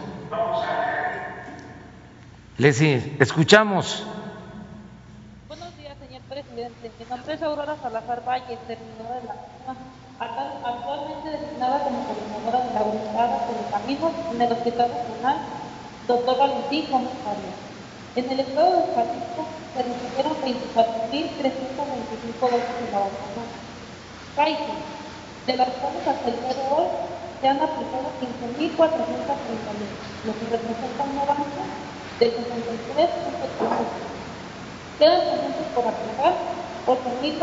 Les escuchamos.
Buenos días, señor presidente. Mi nombre es Aurora Salazar Valle, servidora de la misma, actualmente designada como coordinadora de la brigada de caminos en el Hospital Nacional Dr. Valentín Gómez Farías. En el estado de Jalisco se recibieron 24.325 dosis de la vacuna Pfizer, de las cuales hasta el día de hoy se han aplicado 15.431, lo que representa un avance del 63%. Quedan pendientes por aplicar 8.955.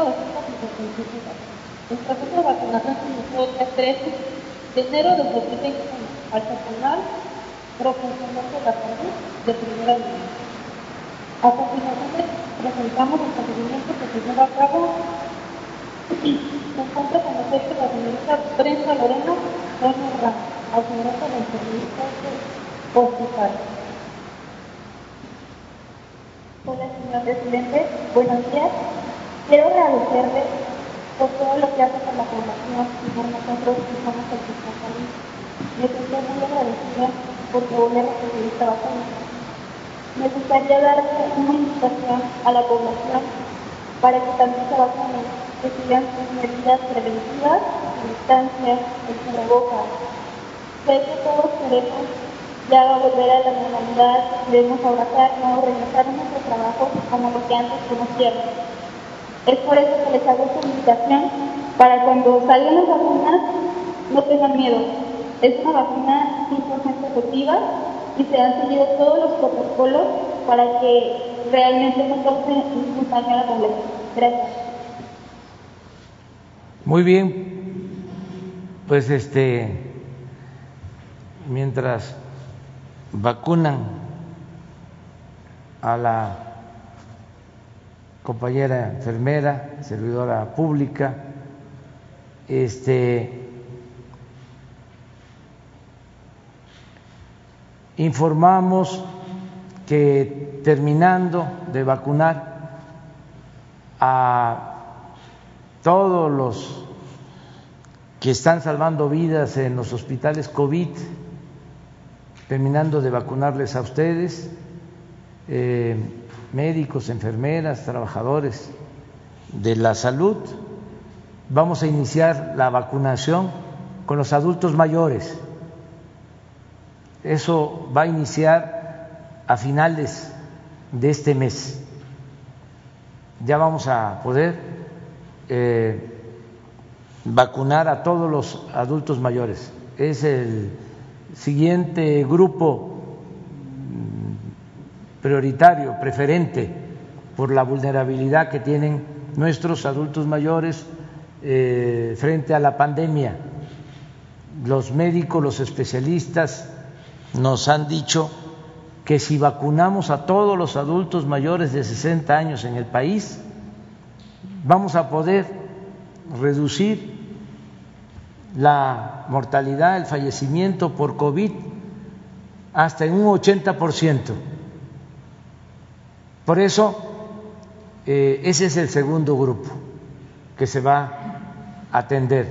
El proceso de vacunación se inició el día 13 de enero del 2021 al personal profesional de la salud de primera línea. A continuación presentamos el procedimiento que se lleva a cabo. Se encuentra con nosotros la señorita Brenda Lorena Gómez Ramos, auxiliar del servicio hospital. Hola, señor presidente. Buenos días. Quiero agradecerle por todo lo que hace por la población y por nosotros que somos el sector salud. Me siento muy agradecida porque voy a recibir esta vacuna. Me gustaría darle una invitación a la población para que también se vacunen, que sigan sus medidas preventivas, distancia, el cubrebocas. Sé que todos queremos ya volver a la normalidad, debemos abrazarnos, regresar a nuestro trabajo como lo que antes conocíamos. Es por eso que les hago esta invitación, para cuando salgan las vacunas no tengan miedo. Es una vacuna 100% efectiva y se han seguido todos los protocolos para que realmente no cause ningún daño a la población. Gracias.
Muy bien, pues mientras vacunan a la compañera enfermera, servidora pública, informamos que terminando de vacunar a todos los que están salvando vidas en los hospitales COVID, terminando de vacunarles a ustedes, médicos, enfermeras, trabajadores de la salud, vamos a iniciar la vacunación con los adultos mayores. Eso va a iniciar a finales de este mes. Ya vamos a poder vacunar a todos los adultos mayores. Es el siguiente grupo prioritario, preferente, por la vulnerabilidad que tienen nuestros adultos mayores frente a la pandemia. Los médicos, los especialistas nos han dicho que si vacunamos a todos los adultos mayores de 60 años en el país, vamos a poder reducir la mortalidad, el fallecimiento por COVID hasta en un 80%. Por eso, ese es el segundo grupo que se va a atender.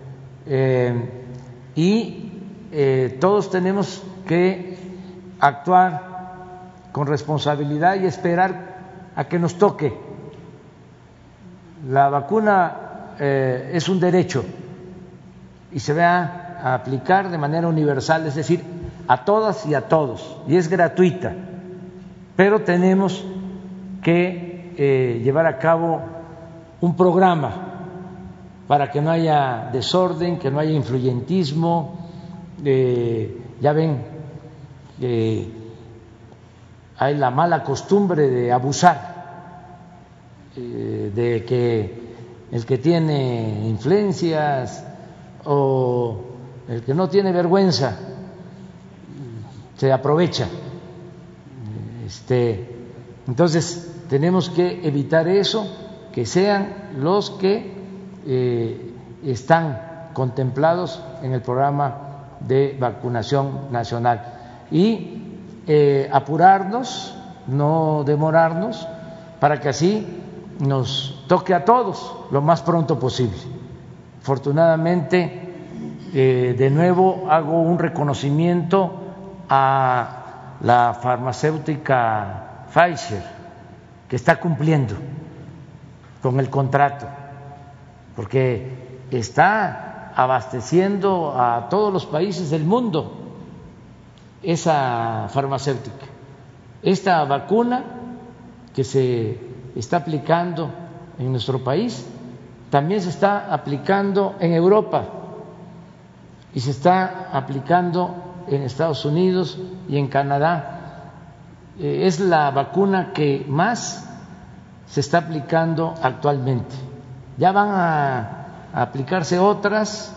Todos tenemos que actuar con responsabilidad y esperar a que nos toque. La vacuna es un derecho y se va a aplicar de manera universal, es decir, a todas y a todos, y es gratuita, pero tenemos que llevar a cabo un programa para que no haya desorden, que no haya influyentismo. Ya ven que hay la mala costumbre de abusar, de que el que tiene influencias o el que no tiene vergüenza se aprovecha. Entonces tenemos que evitar eso, que sean los que están contemplados en el programa de vacunación nacional y apurarnos, no demorarnos, para que así nos toque a todos lo más pronto posible. Afortunadamente, de nuevo hago un reconocimiento a la farmacéutica Pfizer, que está cumpliendo con el contrato, porque está abasteciendo a todos los países del mundo esa farmacéutica. Esta vacuna que se está aplicando en nuestro país también se está aplicando en Europa y se está aplicando en Estados Unidos y en Canadá. Es la vacuna que más se está aplicando actualmente. Ya van a aplicarse otras,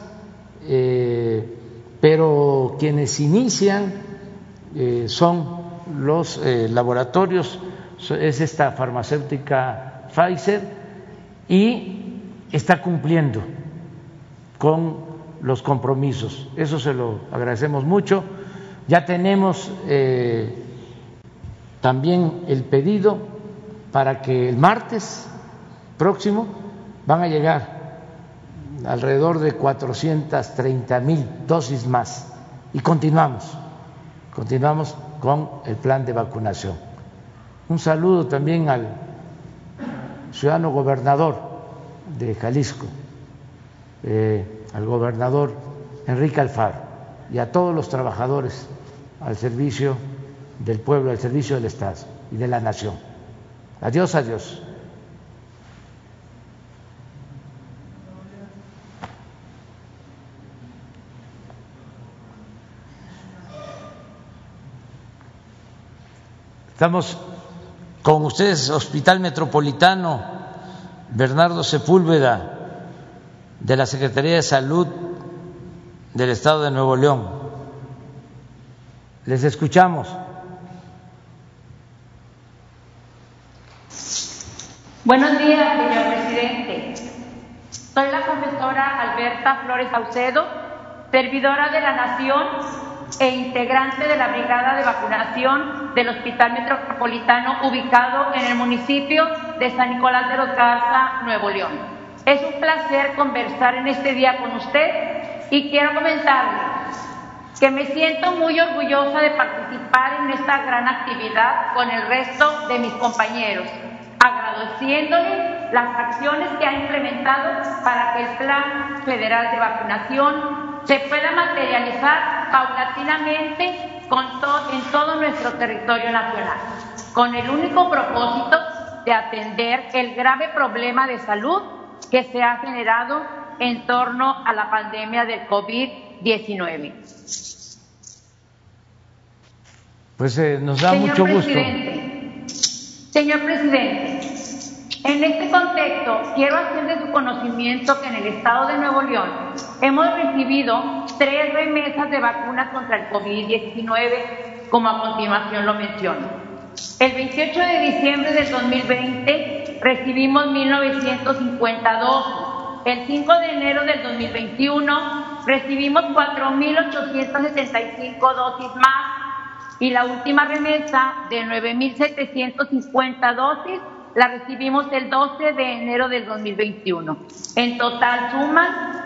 pero quienes inician son los laboratorios es esta farmacéutica Pfizer y está cumpliendo con los compromisos. Eso se lo agradecemos mucho. Ya tenemos también el pedido para que el martes próximo van a llegar alrededor de 430,000 dosis más y continuamos con el plan de vacunación. Un saludo también al ciudadano gobernador de Jalisco, al gobernador Enrique Alfaro, y a todos los trabajadores al servicio del pueblo, al servicio del Estado y de la nación. Adiós, adiós. Estamos con ustedes, Hospital Metropolitano Bernardo Sepúlveda, de la Secretaría de Salud del Estado de Nuevo León. Les escuchamos.
Buenos días, señor presidente. Soy la profesora Alberta Flores Saucedo, servidora de la Nación e integrante de la Brigada de Vacunación del Hospital Metropolitano ubicado en el municipio de San Nicolás de los Garza, Nuevo León. Es un placer conversar en este día con usted y quiero comentarle que me siento muy orgullosa de participar en esta gran actividad con el resto de mis compañeros, agradeciéndole las acciones que ha implementado para que el Plan Federal de Vacunación se pueda materializar paulatinamente en todo nuestro territorio nacional, con el único propósito de atender el grave problema de salud que se ha generado en torno a la pandemia del COVID-19.
Pues nos da mucho gusto.
Señor presidente, en este contexto quiero hacer de su conocimiento que en el estado de Nuevo León hemos recibido 3 remesas de vacunas contra el COVID-19, como a continuación lo menciono. El 28 de diciembre del 2020 recibimos 1,950 dosis. El 5 de enero del 2021 recibimos 4,875 dosis más. Y la última remesa de 9,750 dosis la recibimos el 12 de enero del 2021. En total suman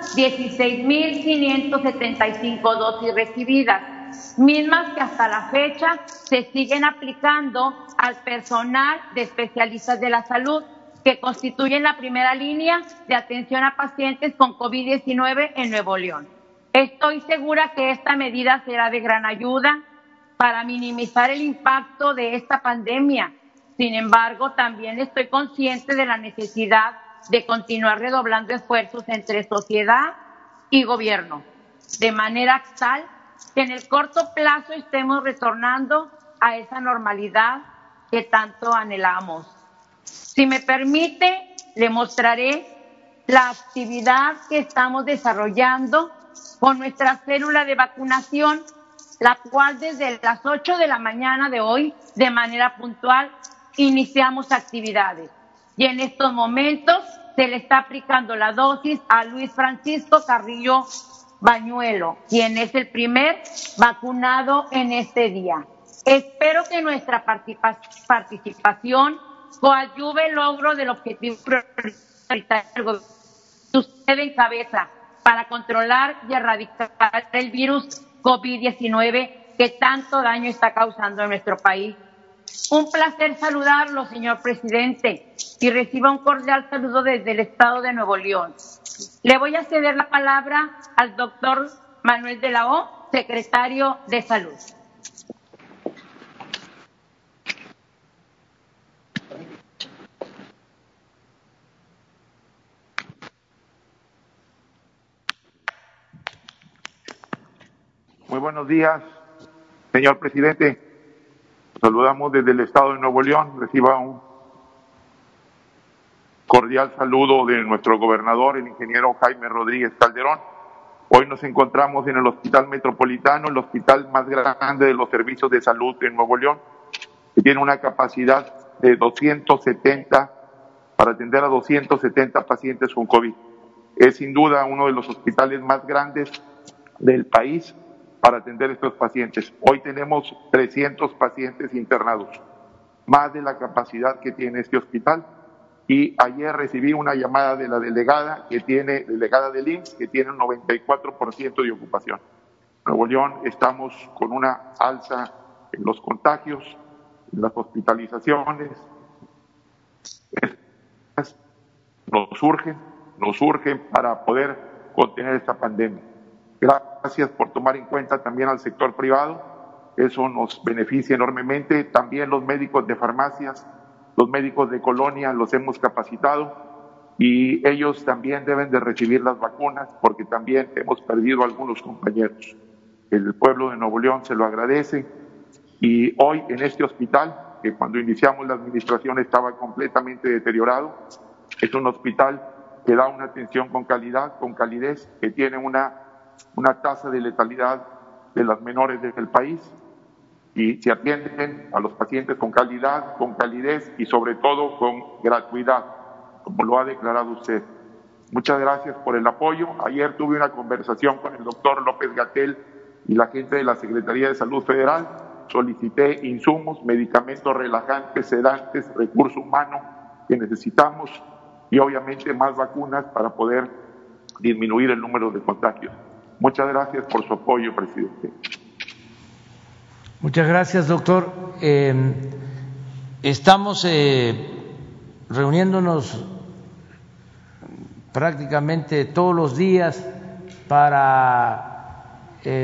16,575 dosis recibidas, mismas que hasta la fecha se siguen aplicando al personal de especialistas de la salud, que constituyen la primera línea de atención a pacientes con COVID-19 en Nuevo León. Estoy segura que esta medida será de gran ayuda para minimizar el impacto de esta pandemia. Sin embargo, también estoy consciente de la necesidad de continuar redoblando esfuerzos entre sociedad y gobierno, de manera tal que en el corto plazo estemos retornando a esa normalidad que tanto anhelamos. Si me permite, le mostraré la actividad que estamos desarrollando con nuestra célula de vacunación, la cual desde las 8 de la mañana de hoy, de manera puntual, iniciamos actividades. Y en estos momentos se le está aplicando la dosis a Luis Francisco Carrillo Bañuelo, quien es el primer vacunado en este día. Espero que nuestra participación coadyuve el logro del objetivo prioritario del gobierno que usted encabeza para controlar y erradicar el virus COVID-19 que tanto daño está causando en nuestro país. Un placer saludarlo, señor presidente, y reciba un cordial saludo desde el estado de Nuevo León. Le voy a ceder la palabra al doctor Manuel de la O, secretario de Salud.
Muy buenos días, señor presidente. Saludamos desde el estado de Nuevo León. Reciba un cordial saludo de nuestro gobernador, el ingeniero Jaime Rodríguez Calderón. Hoy nos encontramos en el Hospital Metropolitano, el hospital más grande de los servicios de salud en Nuevo León, que tiene una capacidad de 270 para atender a 270 pacientes con COVID. Es sin duda uno de los hospitales más grandes del país para atender a estos pacientes. Hoy tenemos 300 pacientes internados, más de la capacidad que tiene este hospital. Y ayer recibí una llamada de la delegada del IMSS, que tiene un 94% de ocupación. Nuevo León estamos con una alza en los contagios, en las hospitalizaciones. Nos urgen para poder contener esta pandemia. Gracias por tomar en cuenta también al sector privado, eso nos beneficia enormemente. También los médicos de farmacias, los médicos de colonia los hemos capacitado y ellos también deben de recibir las vacunas porque también hemos perdido a algunos compañeros. El pueblo de Nuevo León se lo agradece y hoy en este hospital, que cuando iniciamos la administración estaba completamente deteriorado, es un hospital que da una atención con calidad, con calidez, que tiene una tasa de letalidad de las menores del país y se atienden a los pacientes con calidad, con calidez y sobre todo con gratuidad, como lo ha declarado usted. Muchas gracias por el apoyo. Ayer tuve una conversación con el doctor López-Gatell y la gente de la Secretaría de Salud Federal. Solicité insumos, medicamentos relajantes, sedantes, recurso humano que necesitamos y obviamente más vacunas para poder disminuir el número de contagios. Muchas gracias por su apoyo, presidente.
Muchas gracias, doctor. Estamos reuniéndonos prácticamente todos los días para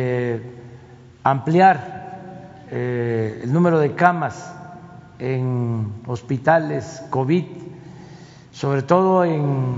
ampliar el número de camas en hospitales COVID, sobre todo en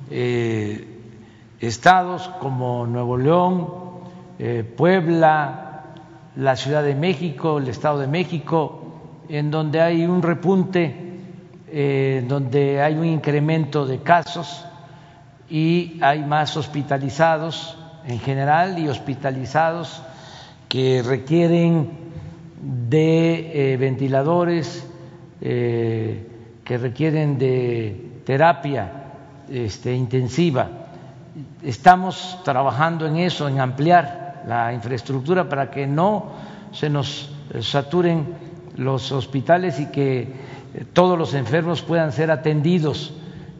estados como Nuevo León, Puebla, la Ciudad de México, el Estado de México, en donde hay un repunte, donde hay un incremento de casos y hay más hospitalizados en general y hospitalizados que requieren de ventiladores, que requieren de terapia intensiva. Estamos trabajando en eso, en ampliar la infraestructura para que no se nos saturen los hospitales y que todos los enfermos puedan ser atendidos.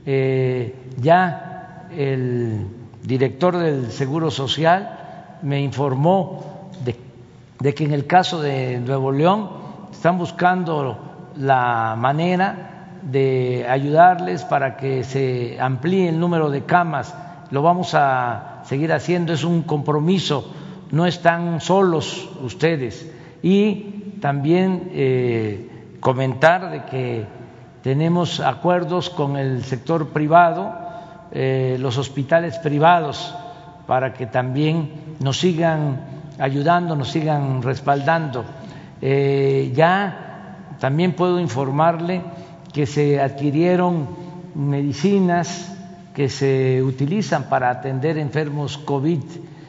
Ya el director del Seguro Social me informó de que en el caso de Nuevo León están buscando la manera de ayudarles para que se amplíe el número de camas. Lo vamos a seguir haciendo, es un compromiso, no están solos ustedes. Y también comentar de que tenemos acuerdos con el sector privado, los hospitales privados, para que también nos sigan ayudando, nos sigan respaldando. Ya también puedo informarle que se adquirieron medicinas que se utilizan para atender enfermos COVID.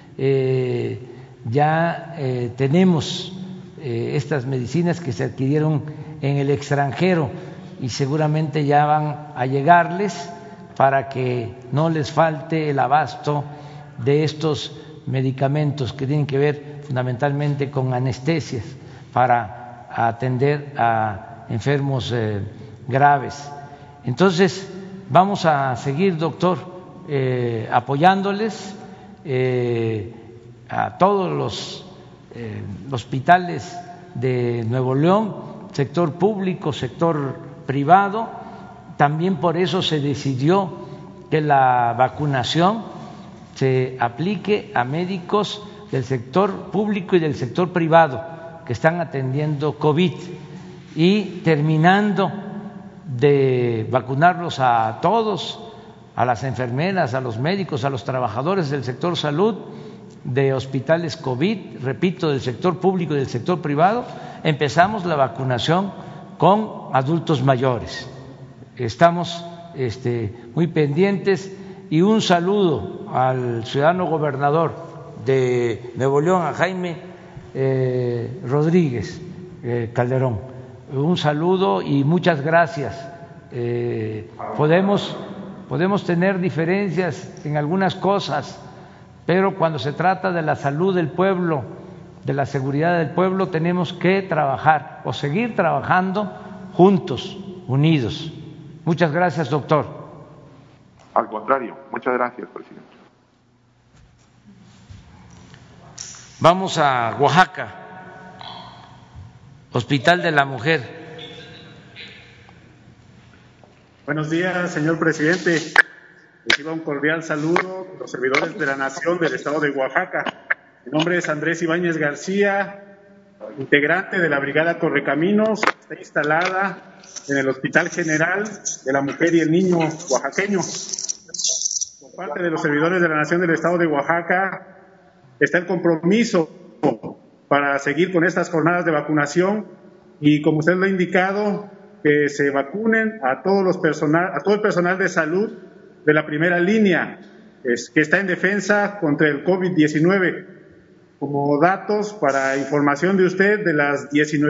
Ya tenemos estas medicinas que se adquirieron en el extranjero y seguramente ya van a llegarles para que no les falte el abasto de estos medicamentos que tienen que ver fundamentalmente con anestesias para atender a enfermos graves. Entonces, vamos a seguir, doctor, apoyándoles a todos los hospitales de Nuevo León, sector público, sector privado. También por eso se decidió que la vacunación se aplique a médicos del sector público y del sector privado que están atendiendo COVID, y terminando de vacunarlos a todos, a las enfermeras, a los médicos, a los trabajadores del sector salud, de hospitales COVID, repito, del sector público y del sector privado, empezamos la vacunación con adultos mayores. Estamos muy pendientes, y un saludo al ciudadano gobernador de Nuevo León, a Jaime Rodríguez Calderón. un saludo y muchas gracias. Podemos tener diferencias en algunas cosas, pero cuando se trata de la salud del pueblo, de la seguridad del pueblo, tenemos que trabajar o seguir trabajando juntos, unidos. Muchas gracias, doctor.
Al contrario, muchas gracias, presidente.
Vamos a Oaxaca, Hospital de la Mujer.
Buenos días, señor presidente. Reciba un cordial saludo a los servidores de la Nación del Estado de Oaxaca. Mi nombre es Andrés Ibáñez García, integrante de la Brigada Correcaminos, que está instalada en el Hospital General de la Mujer y el Niño oaxaqueño. Por parte de los servidores de la Nación del Estado de Oaxaca está el compromiso para seguir con estas jornadas de vacunación y, como usted lo ha indicado, que se vacunen a todo el personal de salud de la primera línea que está en defensa contra el COVID-19. Como datos para información de usted, de las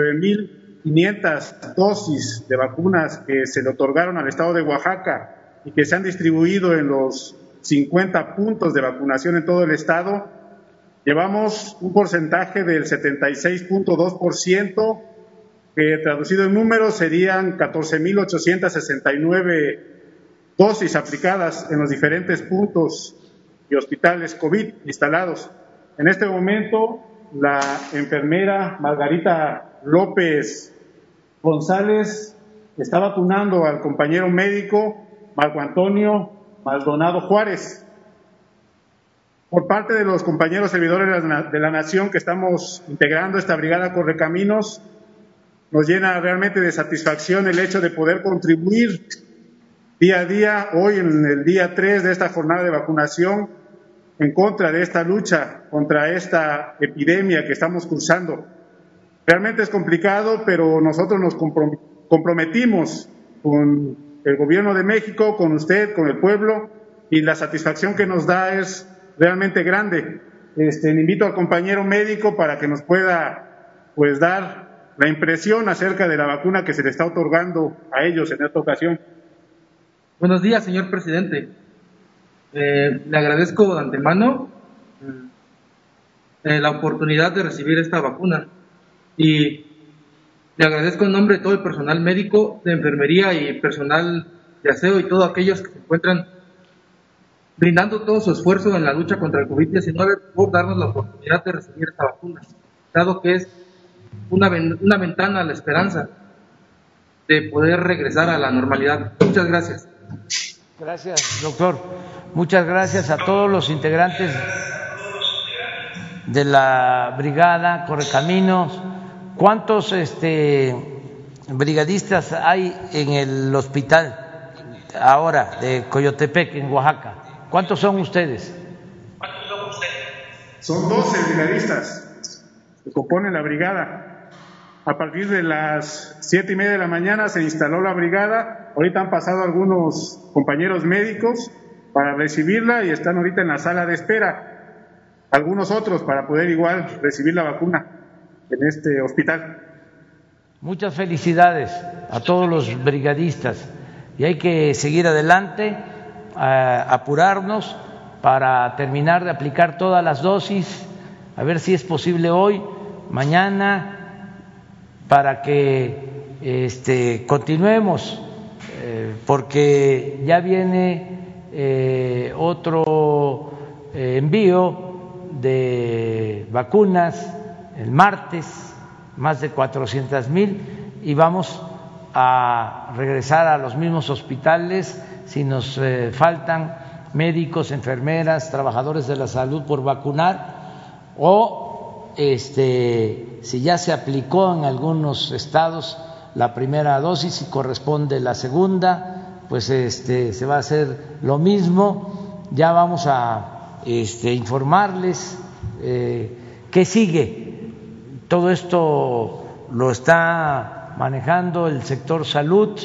19.500 dosis de vacunas que se le otorgaron al estado de Oaxaca y que se han distribuido en los 50 puntos de vacunación en todo el estado, llevamos un porcentaje del 76.2%, que traducido en números serían 14.869 dosis aplicadas en los diferentes puntos y hospitales COVID instalados. En este momento, la enfermera Margarita López González está vacunando al compañero médico Marco Antonio Maldonado Juárez. Por parte de los compañeros servidores de la Nación que estamos integrando esta Brigada Correcaminos, nos llena realmente de satisfacción el hecho de poder contribuir día a día, hoy en el día 3 de esta jornada de vacunación, en contra de esta lucha, contra esta epidemia que estamos cursando. Realmente es complicado, pero nosotros nos comprometimos con el Gobierno de México, con usted, con el pueblo, y la satisfacción que nos da es realmente grande. Le invito al compañero médico para que nos pueda dar la impresión acerca de la vacuna que se le está otorgando a ellos en esta ocasión.
Buenos días, señor presidente. Le agradezco de antemano la oportunidad de recibir esta vacuna y le agradezco en nombre de todo el personal médico, de enfermería y personal de aseo y todos aquellos que se encuentran brindando todo su esfuerzo en la lucha contra el COVID-19 por darnos la oportunidad de recibir esta vacuna, dado que es una ventana a la esperanza de poder regresar a la normalidad. Muchas gracias.
Gracias, doctor. Muchas gracias a todos los integrantes de la Brigada Correcaminos. ¿Cuántos brigadistas hay en el hospital ahora de Coyotepec, en Oaxaca? ¿Cuántos son ustedes?
Son 12 brigadistas que componen la brigada. A partir de las 7:30 de la mañana se instaló la brigada. Ahorita han pasado algunos compañeros médicos para recibirla y están ahorita en la sala de espera. Algunos otros para poder igual recibir la vacuna en este hospital.
Muchas felicidades a todos los brigadistas y hay que seguir adelante, apurarnos para terminar de aplicar todas las dosis, a ver si es posible hoy, mañana, para que continuemos, porque ya viene otro envío de vacunas el martes, más de 400,000, y vamos a regresar a los mismos hospitales si nos faltan médicos, enfermeras, trabajadores de la salud por vacunar, o si ya se aplicó en algunos estados la primera dosis y corresponde la segunda, pues se va a hacer lo mismo. Ya vamos a informarles qué sigue. Todo esto lo está manejando el sector salud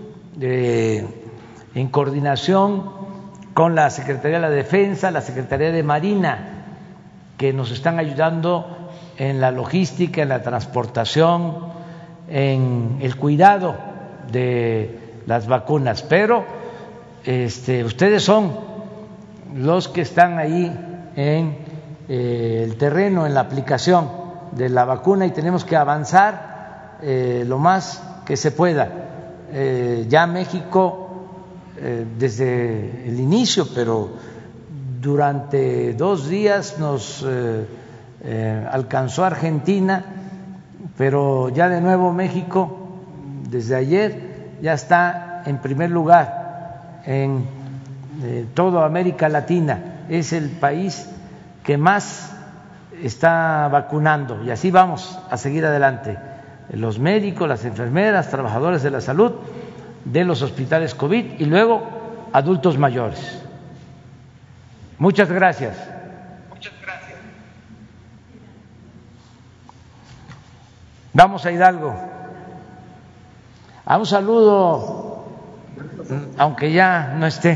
en coordinación con la Secretaría de la Defensa, la Secretaría de Marina, que nos están ayudando en la logística, en la transportación, en el cuidado de las vacunas, pero ustedes son los que están ahí en el terreno, en la aplicación de la vacuna, y tenemos que avanzar lo más que se pueda. Ya México, desde el inicio, pero durante 2 días nos alcanzó Argentina, pero ya de nuevo México, desde ayer, ya está en primer lugar en toda América Latina. Es el país que más está vacunando, y así vamos a seguir adelante. Los médicos, las enfermeras, trabajadores de la salud de los hospitales COVID y luego adultos mayores. Muchas gracias. Vamos a Hidalgo. A un saludo, aunque ya no esté.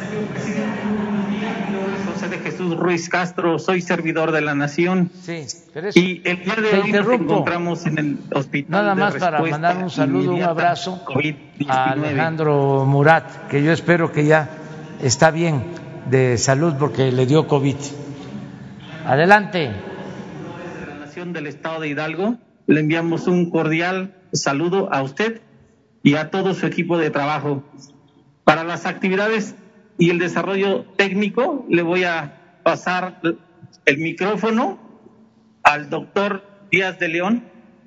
José de Jesús Ruiz Castro, soy servidor de la Nación.
Sí, pero
y el día de hoy nos encontramos en el hospital.
Nada más para mandar un saludo, un abrazo a Alejandro Murat, que yo espero que ya está bien de salud porque le dio COVID. Adelante.
De la Nación del Estado de Hidalgo, le enviamos un cordial saludo a usted y a todo su equipo de trabajo. Para las actividades y el desarrollo técnico, le voy a pasar el micrófono al doctor Díaz de León.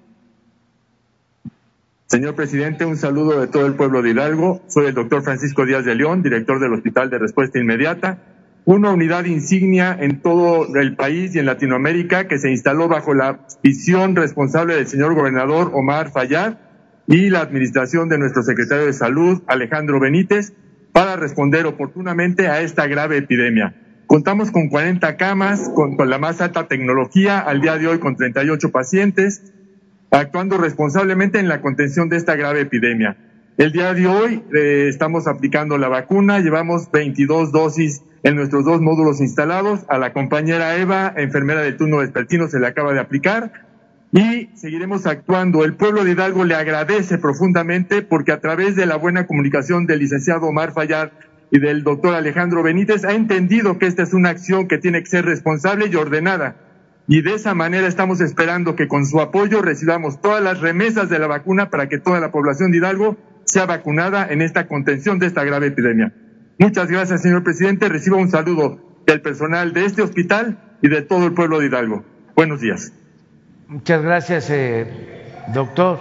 Señor presidente, un saludo de todo el pueblo de Hidalgo. Soy el doctor Francisco Díaz de León, director del Hospital de Respuesta Inmediata, una unidad insignia en todo el país y en Latinoamérica que se instaló bajo la visión responsable del señor gobernador Omar Fayad y la administración de nuestro secretario de Salud, Alejandro Benítez, para responder oportunamente a esta grave epidemia. Contamos con 40 camas, con la más alta tecnología, al día de hoy con 38 pacientes, actuando responsablemente en la contención de esta grave epidemia. El día de hoy estamos aplicando la vacuna, llevamos 22 dosis en nuestros 2 módulos instalados. A la compañera Eva, enfermera del turno vespertino, se le acaba de aplicar y seguiremos actuando. El pueblo de Hidalgo le agradece profundamente porque a través de la buena comunicación del licenciado Omar Fayad y del doctor Alejandro Benítez ha entendido que esta es una acción que tiene que ser responsable y ordenada. Y de esa manera estamos esperando que con su apoyo recibamos todas las remesas de la vacuna para que toda la población de Hidalgo sea vacunada en esta contención de esta grave epidemia. Muchas gracias, señor presidente. Reciba un saludo del personal de este hospital y de todo el pueblo de Hidalgo. Buenos días.
Muchas gracias, doctor.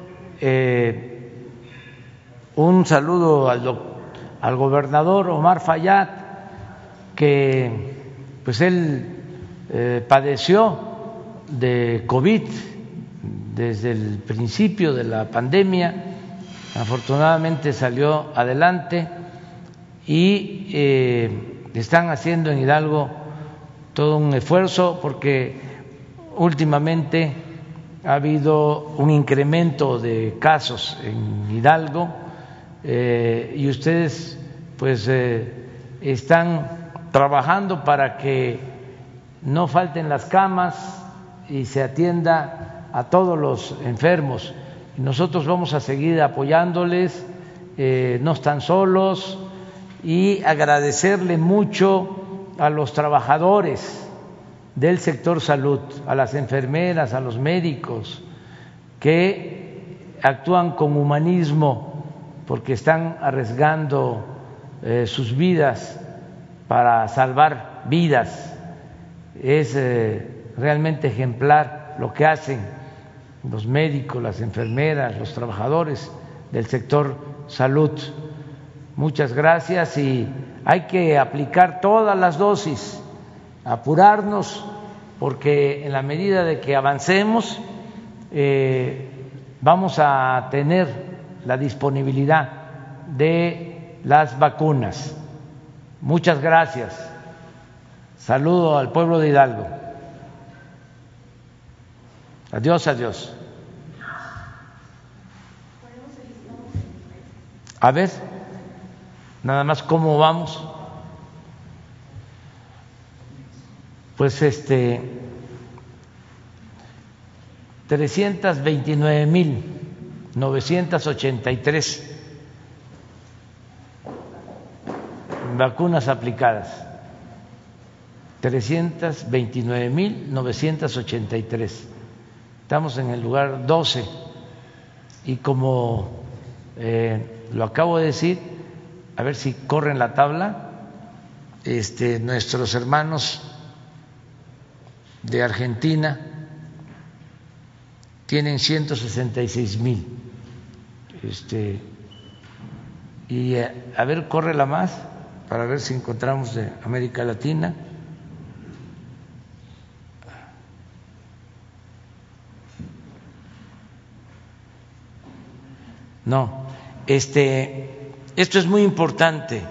Un saludo al gobernador Omar Fayad, que pues él padeció de COVID desde el principio de la pandemia. Afortunadamente salió adelante y están haciendo en Hidalgo todo un esfuerzo porque últimamente ha habido un incremento de casos en Hidalgo y ustedes pues están trabajando para que no falten las camas y se atienda a todos los enfermos. Nosotros vamos a seguir apoyándoles, no están solos, y agradecerle mucho a los trabajadores del sector salud, a las enfermeras, a los médicos que actúan con humanismo porque están arriesgando sus vidas para salvar vidas. Es realmente ejemplar lo que hacen los médicos, las enfermeras, los trabajadores del sector salud. Muchas gracias y hay que aplicar todas las dosis, apurarnos, porque en la medida de que avancemos vamos a tener la disponibilidad de las vacunas. Muchas gracias. Saludo al pueblo de Hidalgo. Adiós, adiós. A ver, nada más cómo vamos. Pues 329,000 983 vacunas aplicadas, 329.983. Estamos en el lugar 12 y como lo acabo de decir, a ver si corren la tabla, nuestros hermanos de Argentina tienen 166.000. Y a ver, córrela más para ver si encontramos de América Latina. No, esto es muy importante.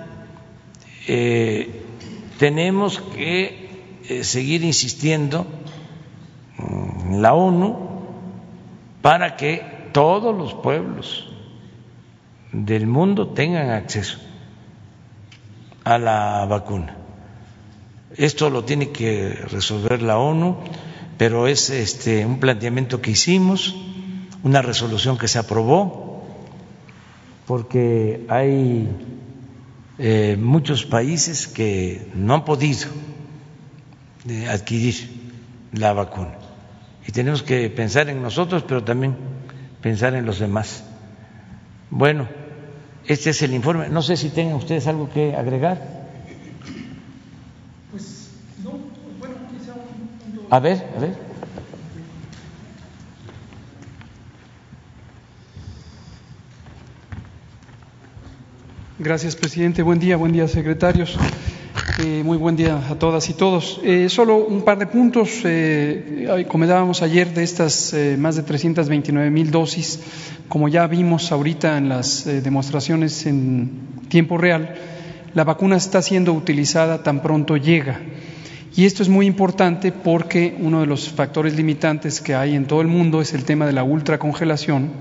Tenemos que seguir insistiendo en la ONU para que todos los pueblos del mundo tengan acceso a la vacuna. Esto lo tiene que resolver la ONU, pero es un planteamiento que hicimos, una resolución que se aprobó, porque hay muchos países que no han podido adquirir la vacuna. Y tenemos que pensar en nosotros, pero también pensar en los demás. Bueno, este es el informe. No sé si tengan ustedes algo que agregar.
Pues no, bueno, quizá un punto.
A ver.
Gracias, presidente. Buen día, secretarios. Muy buen día a todas y todos. Solo un par de puntos. Comentábamos ayer de estas más de 329.000 dosis. Como ya vimos ahorita en las demostraciones en tiempo real, la vacuna está siendo utilizada tan pronto llega. Y esto es muy importante porque uno de los factores limitantes que hay en todo el mundo es el tema de la ultracongelación,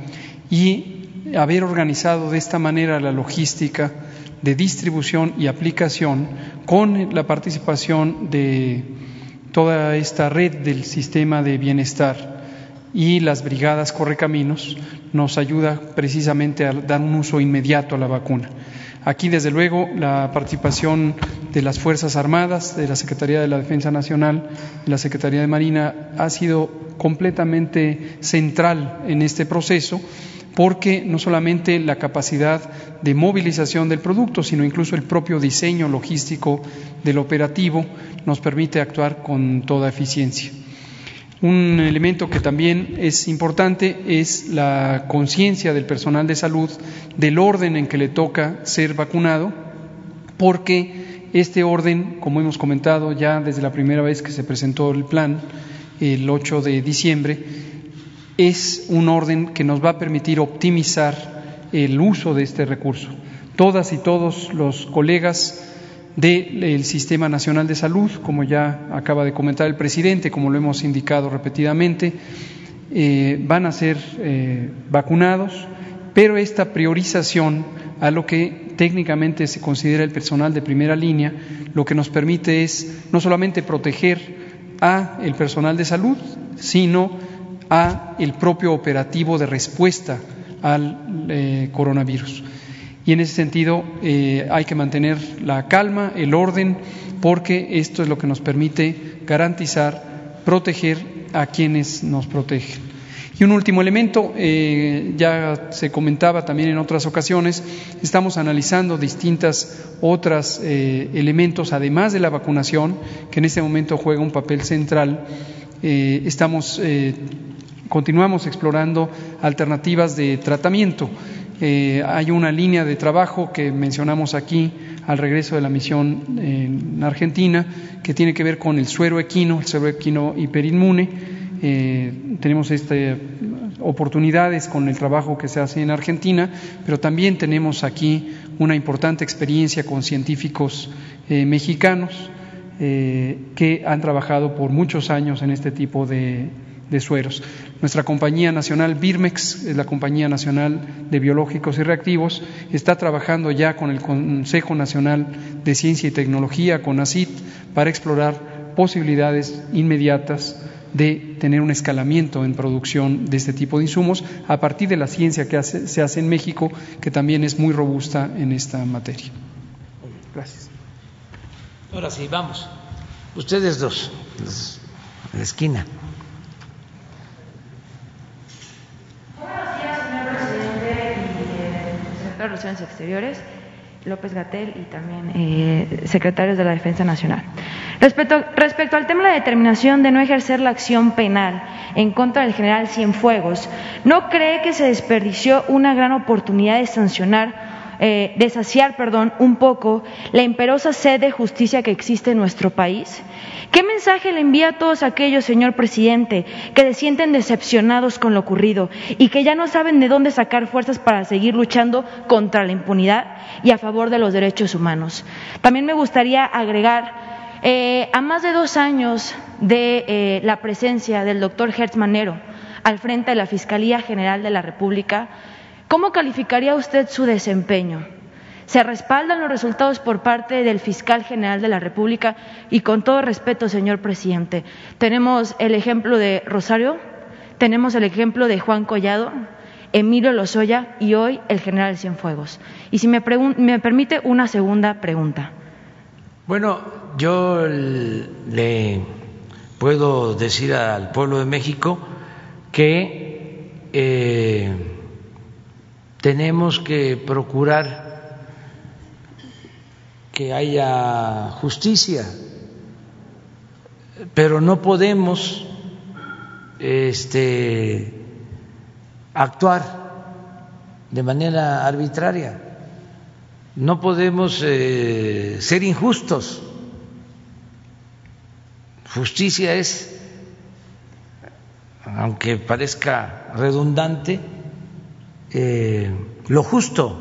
y haber organizado de esta manera la logística de distribución y aplicación con la participación de toda esta red del sistema de bienestar y las brigadas Correcaminos nos ayuda precisamente a dar un uso inmediato a la vacuna. Aquí, desde luego, la participación de las Fuerzas Armadas, de la Secretaría de la Defensa Nacional, de la Secretaría de Marina, ha sido completamente central en este proceso, porque no solamente la capacidad de movilización del producto, sino incluso el propio diseño logístico del operativo nos permite actuar con toda eficiencia. Un elemento que también es importante es la conciencia del personal de salud del orden en que le toca ser vacunado, porque este orden, como hemos comentado ya desde la primera vez que se presentó el plan, el 8 de diciembre, es un orden que nos va a permitir optimizar el uso de este recurso. Todas y todos los colegas del Sistema Nacional de Salud, como ya acaba de comentar el presidente, como lo hemos indicado repetidamente, van a ser vacunados, pero esta priorización a lo que técnicamente se considera el personal de primera línea, lo que nos permite es no solamente proteger a el personal de salud, sino a el propio operativo de respuesta al coronavirus. Y en ese sentido hay que mantener la calma, el orden, porque esto es lo que nos permite garantizar, proteger a quienes nos protegen. Y un último elemento, ya se comentaba también en otras ocasiones, estamos analizando distintas otras elementos, además de la vacunación, que en este momento juega un papel central. Continuamos explorando alternativas de tratamiento. Hay una línea de trabajo que mencionamos aquí al regreso de la misión en Argentina, que tiene que ver con el suero equino hiperinmune. Tenemos oportunidades con el trabajo que se hace en Argentina, pero también tenemos aquí una importante experiencia con científicos mexicanos que han trabajado por muchos años en este tipo de sueros. Nuestra compañía nacional Birmex, la compañía nacional de biológicos y reactivos, está trabajando ya con el Consejo Nacional de Ciencia y Tecnología, CONACYT, para explorar posibilidades inmediatas de tener un escalamiento en producción de este tipo de insumos a partir de la ciencia que se hace en México, que también es muy robusta en esta materia. Gracias.
Ahora sí, vamos. Ustedes dos, en la esquina.
Buenos días, señor presidente y secretario de Relaciones Exteriores, López-Gatell, y también secretarios de la Defensa Nacional. Respecto al tema de la determinación de no ejercer la acción penal en contra del general Cienfuegos, ¿no cree que se desperdició una gran oportunidad de saciar un poco la imperiosa sed de justicia que existe en nuestro país? ¿Qué mensaje le envía a todos aquellos, señor presidente, que se sienten decepcionados con lo ocurrido y que ya no saben de dónde sacar fuerzas para seguir luchando contra la impunidad y a favor de los derechos humanos? También me gustaría agregar, a más de 2 años de la presencia del doctor Hertz Manero al frente de la Fiscalía General de la República, ¿cómo calificaría usted su desempeño? ¿Se respaldan los resultados por parte del Fiscal General de la República? Y con todo respeto, señor presidente, tenemos el ejemplo de Rosario, tenemos el ejemplo de Juan Collado, Emilio Lozoya y hoy el general Cienfuegos. Y si me permite una segunda pregunta.
Bueno, yo le puedo decir al pueblo de México que tenemos que procurar que haya justicia, pero no podemos actuar de manera arbitraria, no podemos ser injustos. Justicia es, aunque parezca redundante, lo justo,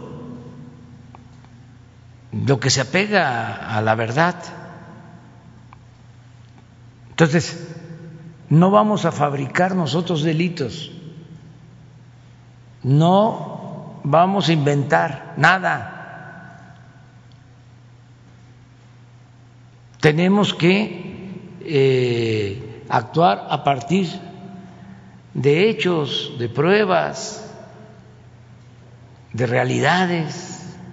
lo que se apega a la verdad. Entonces, no vamos a fabricar nosotros delitos, no vamos a inventar nada. Tenemos que actuar a partir de hechos, de pruebas, de realidades.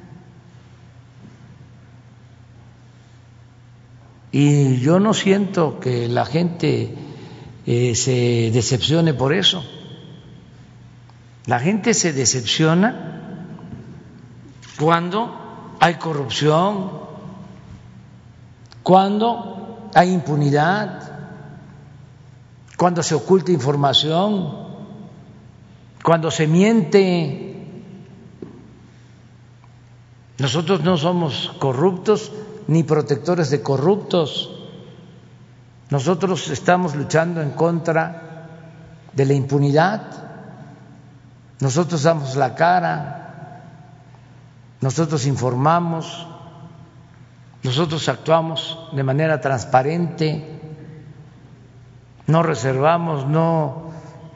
Y yo no siento que la gente se decepcione por eso. La gente se decepciona cuando hay corrupción, cuando hay impunidad, cuando se oculta información, cuando se miente. Nosotros no somos corruptos ni protectores de corruptos. Nosotros estamos luchando en contra de la impunidad. Nosotros damos la cara, nosotros informamos, nosotros actuamos de manera transparente, no reservamos, no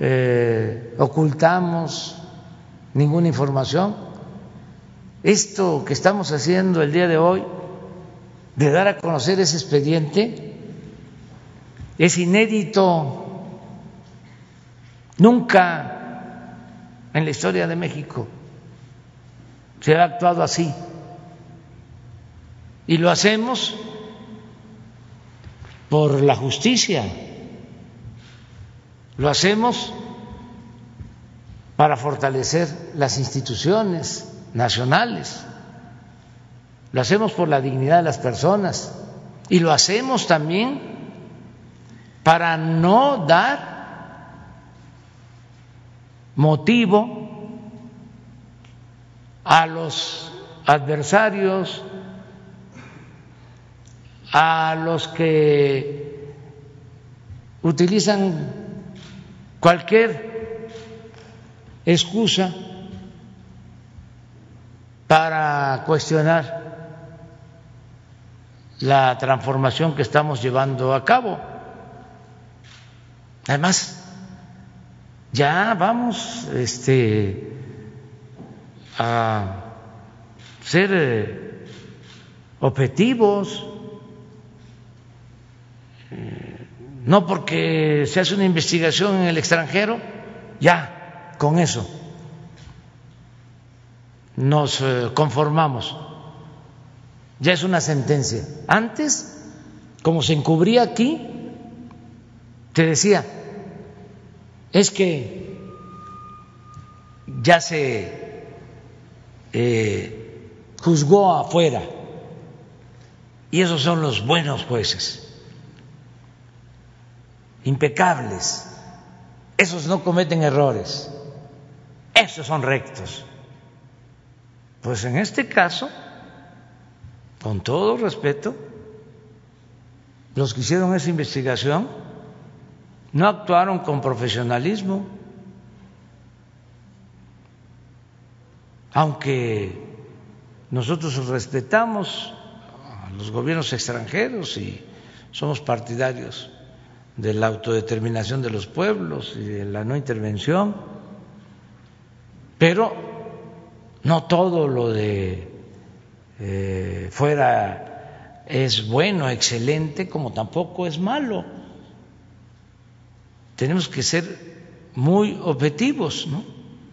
ocultamos ninguna información. Esto que estamos haciendo el día de hoy, de dar a conocer ese expediente, es inédito. Nunca en la historia de México se ha actuado así. Y lo hacemos por la justicia, lo hacemos para fortalecer las instituciones nacionales, lo hacemos por la dignidad de las personas y lo hacemos también para no dar motivo a los adversarios, a los que utilizan cualquier excusa para cuestionar la transformación que estamos llevando a cabo. Además, ya vamos a ser objetivos. no porque se hace una investigación en el extranjero, ya con eso nos conformamos, ya es una sentencia. Antes, como se encubría aquí, te decía, es que ya se juzgó afuera y esos son los buenos jueces, impecables, esos no cometen errores, esos son rectos. Pues en este caso, con todo respeto, los que hicieron esa investigación no actuaron con profesionalismo, aunque nosotros respetamos a los gobiernos extranjeros y somos partidarios de la autodeterminación de los pueblos y de la no intervención, pero no todo lo de fuera es bueno, excelente, como tampoco es malo. Tenemos que ser muy objetivos, ¿no?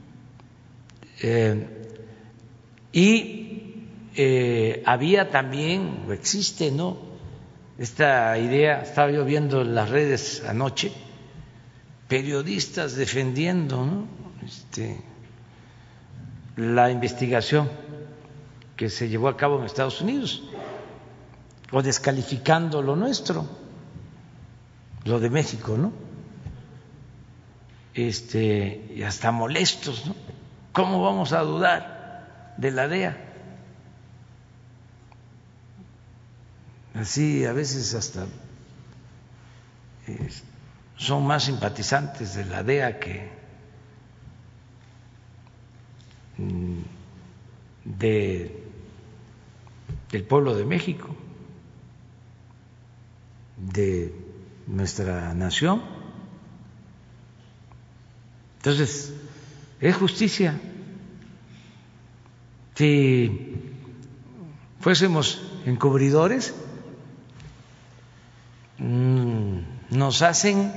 Había también, o existe, ¿no?, esta idea, estaba yo viendo en las redes anoche, periodistas defendiendo, ¿no?, la investigación que se llevó a cabo en Estados Unidos o descalificando lo nuestro, lo de México, ¿no? Y hasta molestos, ¿no? ¿Cómo vamos a dudar de la DEA? Así a veces hasta son más simpatizantes de la DEA que del pueblo de México, de nuestra nación. Entonces, es justicia. Si fuésemos encubridores, nos hacen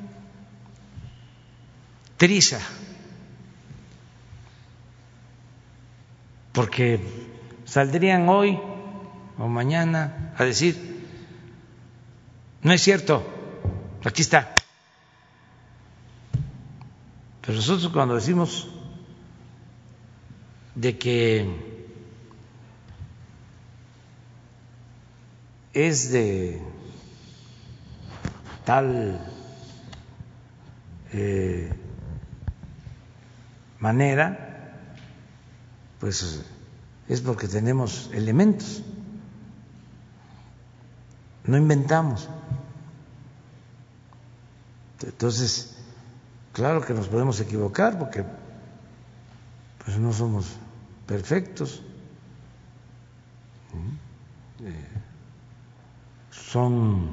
triza, porque saldrían hoy o mañana a decir, no es cierto, aquí está. Pero nosotros cuando decimos de que es de tal manera, pues es porque tenemos elementos, no inventamos. Entonces, claro que nos podemos equivocar porque pues no somos perfectos, son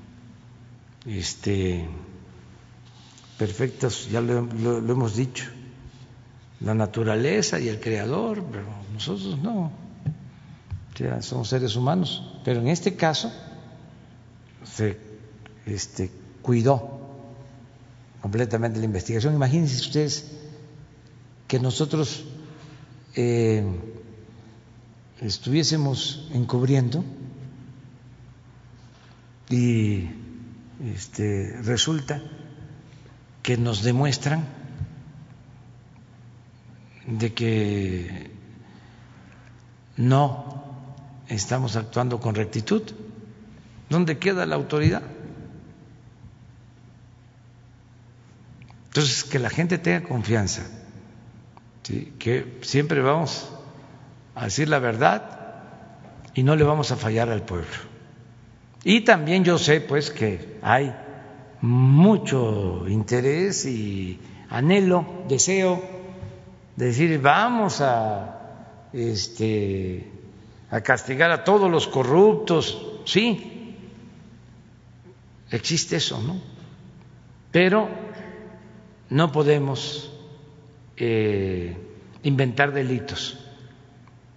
perfectos, ya lo hemos dicho, la naturaleza y el creador, pero nosotros no, ya somos seres humanos. Pero en este caso se cuidó completamente la investigación. Imagínense ustedes que nosotros estuviésemos encubriendo y resulta que nos demuestran de que no estamos actuando con rectitud. ¿Dónde queda la autoridad? Entonces, que la gente tenga confianza, ¿sí?, que siempre vamos a decir la verdad y no le vamos a fallar al pueblo. Y también yo sé pues que hay mucho interés y anhelo, deseo de decir vamos a castigar a todos los corruptos. Sí, existe eso, ¿no? Pero no podemos inventar delitos,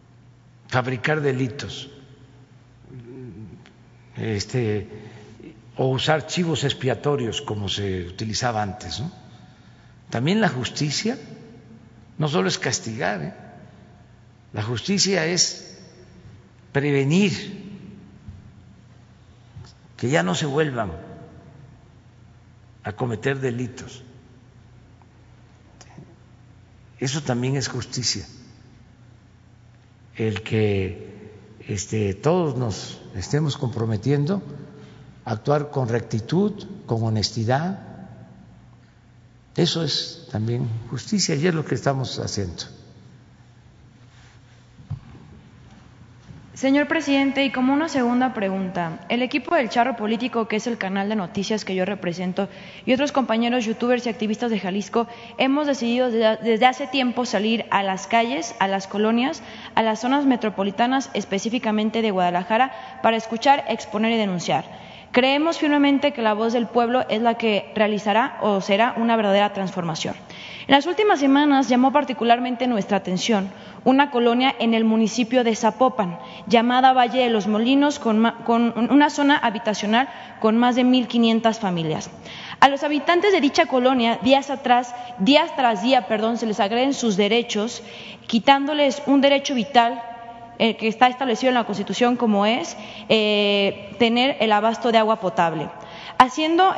fabricar delitos, o usar chivos expiatorios como se utilizaba antes, ¿no? También la justicia no solo es castigar, la justicia es prevenir que ya no se vuelvan a cometer delitos. Eso también es justicia, el que todos nos estemos comprometiendo a actuar con rectitud, con honestidad. Eso es también justicia y es lo que estamos haciendo.
Señor presidente, y como una segunda pregunta, el equipo del Charro Político, que es el canal de noticias que yo represento, y otros compañeros youtubers y activistas de Jalisco, hemos decidido desde hace tiempo salir a las calles, a las colonias, a las zonas metropolitanas, específicamente de Guadalajara, para escuchar, exponer y denunciar. Creemos firmemente que la voz del pueblo es la que realizará o será una verdadera transformación. En las últimas semanas llamó particularmente nuestra atención una colonia en el municipio de Zapopan, llamada Valle de los Molinos, con una zona habitacional con más de 1,500 familias. A los habitantes de dicha colonia, día tras día, se les agreden sus derechos, quitándoles un derecho vital que está establecido en la Constitución, como es tener el abasto de agua potable, haciendo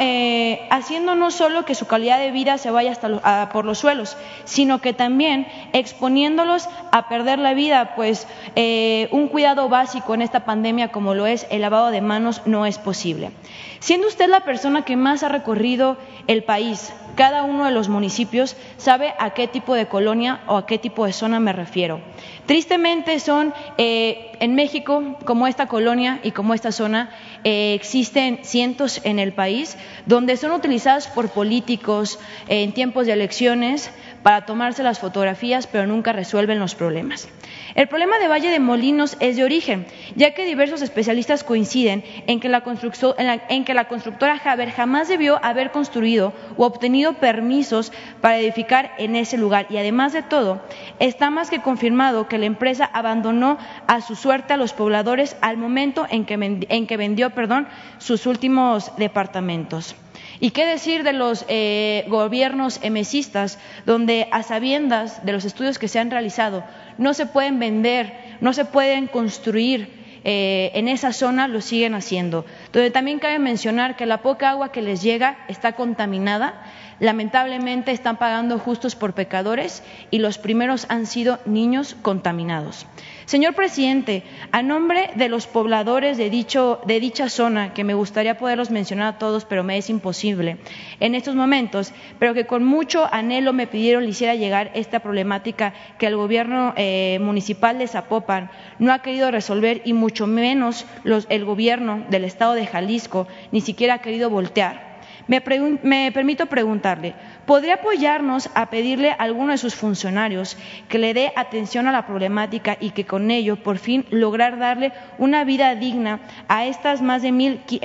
no solo que su calidad de vida se vaya por los suelos, sino que también exponiéndolos a perder la vida, pues un cuidado básico en esta pandemia como lo es el lavado de manos no es posible. Siendo usted la persona que más ha recorrido el país, cada uno de los municipios, sabe a qué tipo de colonia o a qué tipo de zona me refiero. Tristemente son en México, como esta colonia y como esta zona, existen cientos en el país donde son utilizadas por políticos en tiempos de elecciones para tomarse las fotografías, pero nunca resuelven los problemas. El problema de Valle de Molinos es de origen, ya que diversos especialistas coinciden en que la constructora Haber jamás debió haber construido u obtenido permisos para edificar en ese lugar, y además de todo, está más que confirmado que la empresa abandonó a su suerte a los pobladores al momento en que vendió sus últimos departamentos. ¿Y qué decir de los gobiernos emesistas, donde a sabiendas de los estudios que se han realizado no se pueden vender, no se pueden construir en esa zona, lo siguen haciendo? Donde también cabe mencionar que la poca agua que les llega está contaminada. Lamentablemente están pagando justos por pecadores y los primeros han sido niños contaminados. Señor presidente, a nombre de los pobladores de dicha zona, que me gustaría poderlos mencionar a todos, pero me es imposible en estos momentos, pero que con mucho anhelo me pidieron le hiciera llegar esta problemática que el gobierno municipal de Zapopan no ha querido resolver, y mucho menos el gobierno del estado de Jalisco ni siquiera ha querido voltear. Me permito preguntarle, ¿podría apoyarnos a pedirle a alguno de sus funcionarios que le dé atención a la problemática y que con ello por fin lograr darle una vida digna a estas más de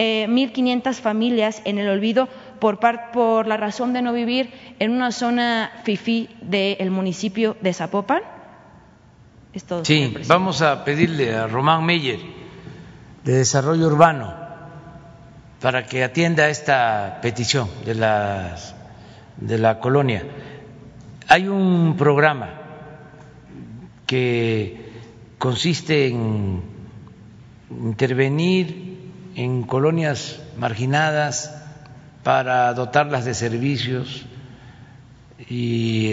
1,500 familias en el olvido por la razón de no vivir en una zona fifí del municipio de Zapopan? Es todo.
Sí, vamos a pedirle a Román Meyer, de Desarrollo Urbano, para que atienda esta petición de la colonia. Hay un programa que consiste en intervenir en colonias marginadas para dotarlas de servicios y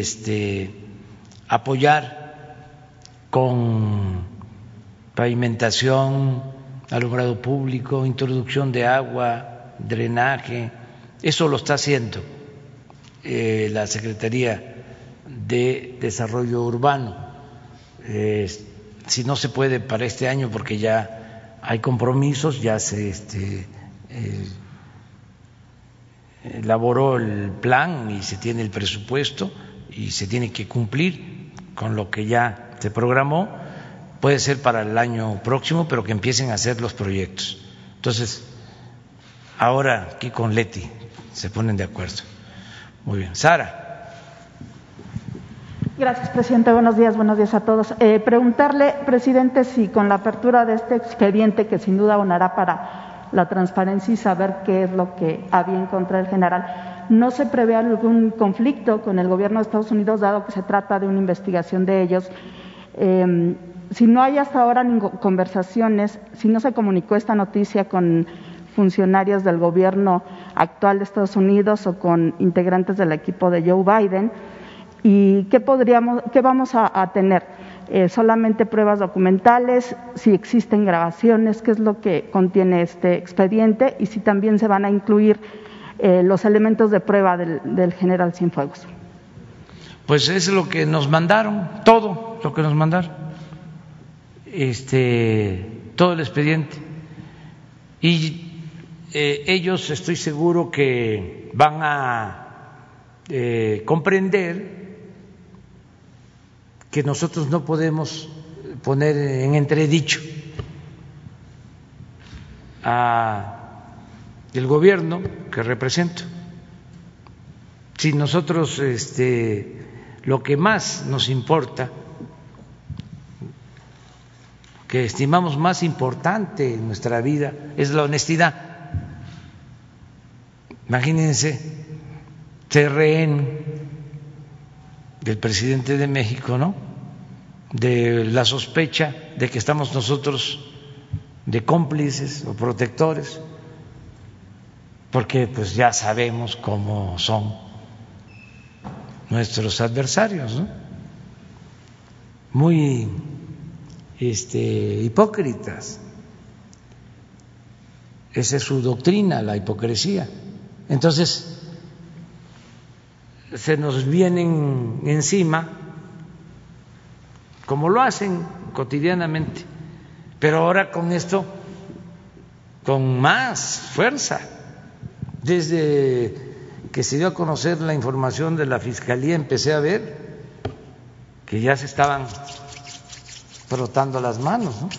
apoyar con pavimentación, alumbrado público, introducción de agua, drenaje. Eso lo está haciendo la Secretaría de Desarrollo Urbano. Si no se puede para este año porque ya hay compromisos, ya se elaboró el plan y se tiene el presupuesto y se tiene que cumplir con lo que ya se programó. Puede ser para el año próximo, pero que empiecen a hacer los proyectos. Entonces, ahora aquí con Leti se ponen de acuerdo. Muy bien. Sara.
Gracias, presidente. Buenos días a todos. Preguntarle, presidente, si con la apertura de este expediente, que sin duda abonará para la transparencia y saber qué es lo que había en contra del general. No se prevé algún conflicto con el gobierno de Estados Unidos, dado que se trata de una investigación de ellos. Si no hay hasta ahora conversaciones, si no se comunicó esta noticia con funcionarios del gobierno actual de Estados Unidos o con integrantes del equipo de Joe Biden, ¿y qué vamos a tener? Solamente pruebas documentales, si existen grabaciones, qué es lo que contiene este expediente y si también se van a incluir los elementos de prueba del general Cienfuegos.
Pues es lo que nos mandaron, todo lo que nos mandaron, todo el expediente. Y ellos, estoy seguro que van a comprender que nosotros no podemos poner en entredicho al gobierno que represento. Si nosotros lo que más nos importa, que estimamos más importante en nuestra vida, es la honestidad. Imagínense ser rehén del presidente de México, ¿no?, de la sospecha de que estamos nosotros de cómplices o protectores, porque pues ya sabemos cómo son nuestros adversarios, ¿no? Muy hipócritas. Esa es su doctrina, la hipocresía. Entonces se nos vienen encima, como lo hacen cotidianamente, pero ahora con esto con más fuerza. Desde que se dio a conocer la información de la Fiscalía empecé a ver que ya se estaban frotando las manos, ¿no?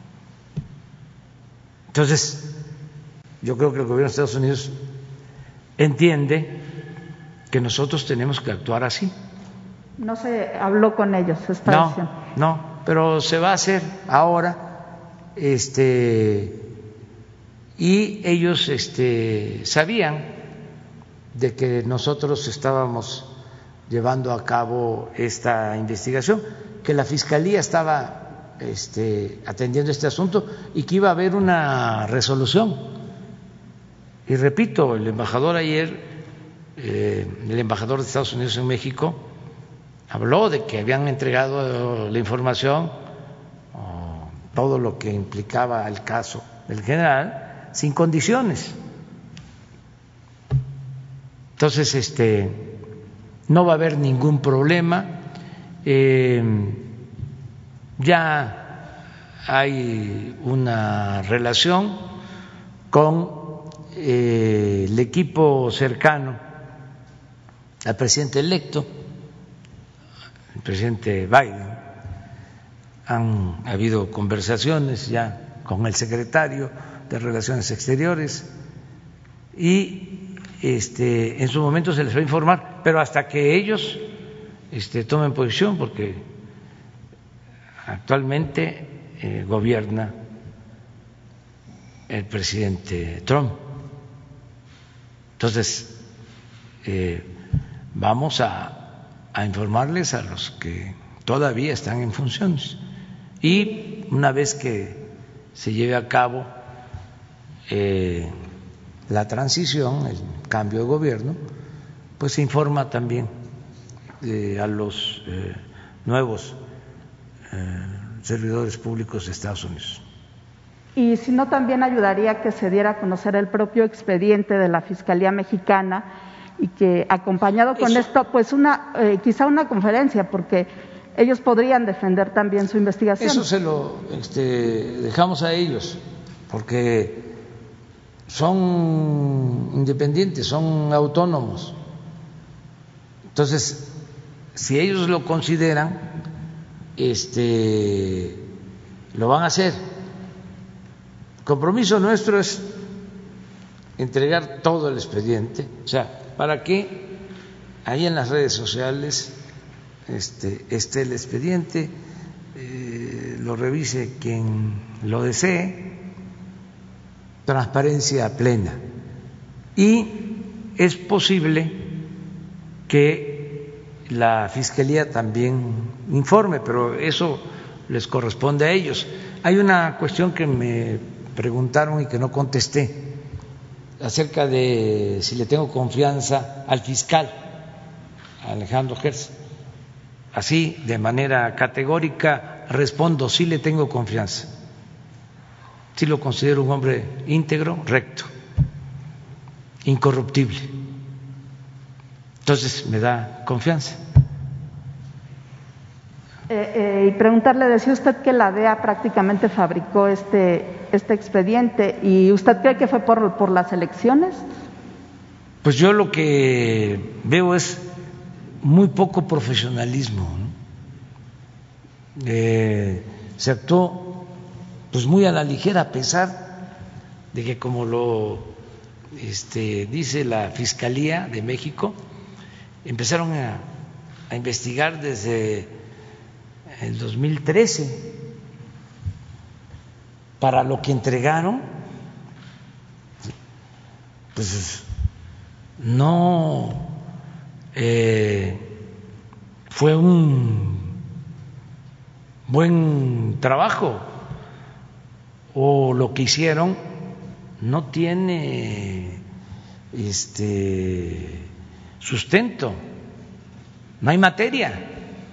Entonces yo creo que el gobierno de Estados Unidos entiende que nosotros tenemos que actuar así.
No se habló con ellos,
No, pero se va a hacer ahora, y ellos sabían de que nosotros estábamos llevando a cabo esta investigación, que la Fiscalía estaba atendiendo este asunto y que iba a haber una resolución. Y repito, el embajador ayer, el embajador de Estados Unidos en México, habló de que habían entregado la información, todo lo que implicaba el caso del general, sin condiciones. Entonces, no va a haber ningún problema. Ya hay una relación con el equipo cercano al presidente electo, el presidente Biden. Han habido conversaciones ya con el secretario de Relaciones Exteriores y en su momento se les va a informar, pero hasta que ellos tomen posición, porque actualmente gobierna el presidente Trump. Entonces vamos a informarles a los que todavía están en funciones, y una vez que se lleve a cabo la transición, el cambio de gobierno, pues se informa también a los nuevos servidores públicos de Estados Unidos.
Y si no, también ayudaría que se diera a conocer el propio expediente de la Fiscalía Mexicana y que acompañado con esto, pues quizá una conferencia, porque ellos podrían defender también su investigación.
Eso se lo dejamos a ellos, porque son independientes, son autónomos. Entonces, si ellos lo consideran, lo van a hacer. El compromiso nuestro es entregar todo el expediente, o sea, para que ahí en las redes sociales esté el expediente, lo revise quien lo desee, transparencia plena. Y es posible que la Fiscalía también informe, pero eso les corresponde a ellos. Hay una cuestión que me preguntaron y que no contesté acerca de si le tengo confianza al fiscal Alejandro Gertz. Así, de manera categórica, respondo: sí le tengo confianza. Sí lo considero un hombre íntegro, recto, incorruptible. Entonces me da confianza.
Y preguntarle, decía usted que la DEA prácticamente fabricó este expediente, ¿y usted cree que fue por las elecciones?
Pues yo lo que veo es muy poco profesionalismo, ¿no? Se actuó pues muy a la ligera, a pesar de que, como lo dice la Fiscalía de México, empezaron a investigar desde el 2013 para lo que entregaron. Pues no fue un buen trabajo, o lo que hicieron no tiene sustento, no hay materia.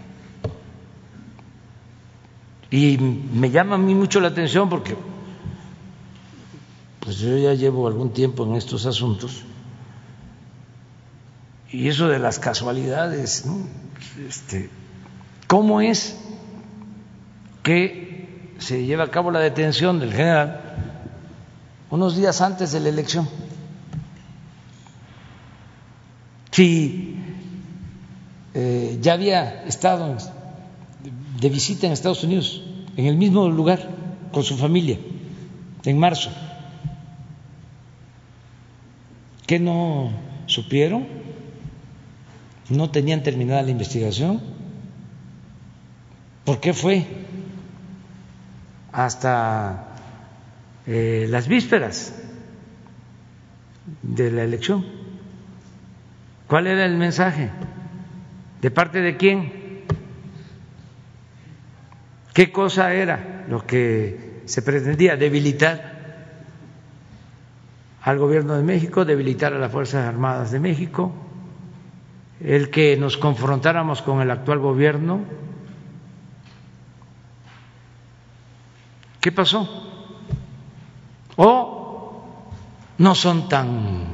Y me llama a mí mucho la atención porque pues yo ya llevo algún tiempo en estos asuntos, y eso de las casualidades, ¿no? ¿Cómo es que se lleva a cabo la detención del general unos días antes de la elección? Si ya había estado de visita en Estados Unidos, en el mismo lugar, con su familia, en marzo. ¿Qué no supieron? ¿No tenían terminada la investigación? ¿Por qué fue hasta las vísperas de la elección? ¿Cuál era el mensaje? ¿De parte de quién? ¿Qué cosa era lo que se pretendía? Debilitar al gobierno de México, debilitar a las Fuerzas Armadas de México, el que nos confrontáramos con el actual gobierno. ¿Qué pasó? ¿O no son tan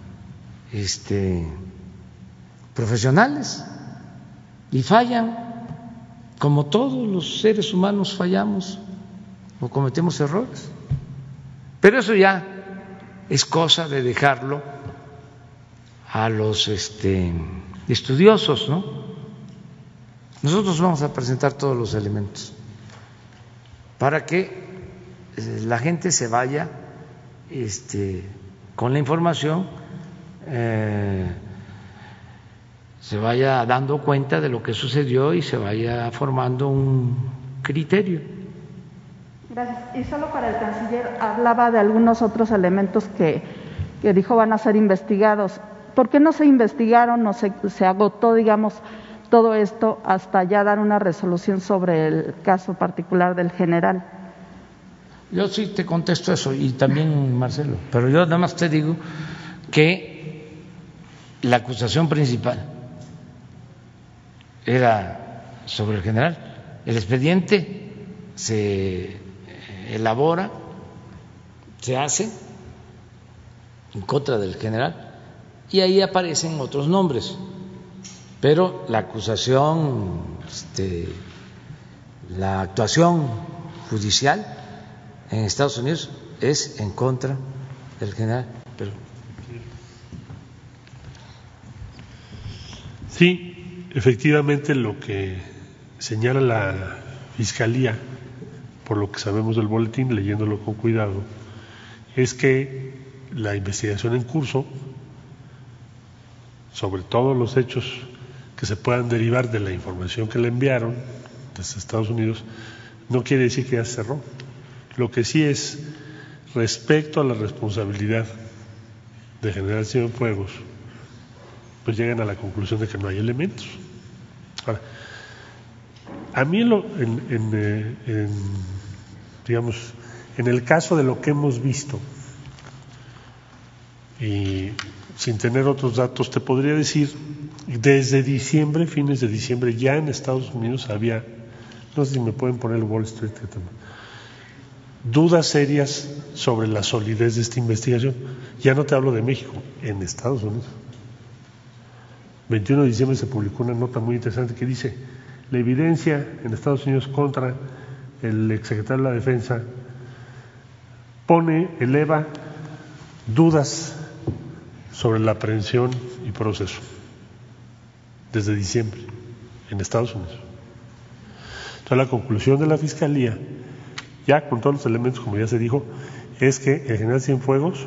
profesionales y fallan, como todos los seres humanos fallamos o cometemos errores? Pero eso ya es cosa de dejarlo a los estudiosos, ¿no? Nosotros vamos a presentar todos los elementos para que la gente se vaya con la información, se vaya dando cuenta de lo que sucedió y se vaya formando un criterio.
Gracias. Y solo para el canciller, hablaba de algunos otros elementos que dijo van a ser investigados. ¿Por qué no se investigaron o se agotó, digamos, todo esto hasta ya dar una resolución sobre el caso particular del general?
Yo sí te contesto eso, y también Marcelo, pero yo nada más te digo que la acusación principal era sobre el general. El expediente se elabora, se hace en contra del general, y ahí aparecen otros nombres, pero la acusación, la actuación judicial en Estados Unidos es en contra del general. Pero
sí, efectivamente, lo que señala la Fiscalía, por lo que sabemos del boletín, leyéndolo con cuidado, es que la investigación en curso sobre todos los hechos que se puedan derivar de la información que le enviaron desde Estados Unidos no quiere decir que ya se cerró. Lo que sí es respecto a la responsabilidad de General Cienfuegos, pues llegan a la conclusión de que no hay elementos. Ahora, a mí digamos, en el caso de lo que hemos visto, y sin tener otros datos, te podría decir, desde diciembre, fines de diciembre, ya en Estados Unidos había, no sé si me pueden poner el Wall Street, dudas serias sobre la solidez de esta investigación. Ya no te hablo de México, en Estados Unidos. 21 de diciembre se publicó una nota muy interesante que dice: la evidencia en Estados Unidos contra el exsecretario de la Defensa eleva dudas sobre la aprehensión y proceso desde diciembre en Estados Unidos. Entonces, la conclusión de la Fiscalía, ya con todos los elementos, como ya se dijo, es que el general Cienfuegos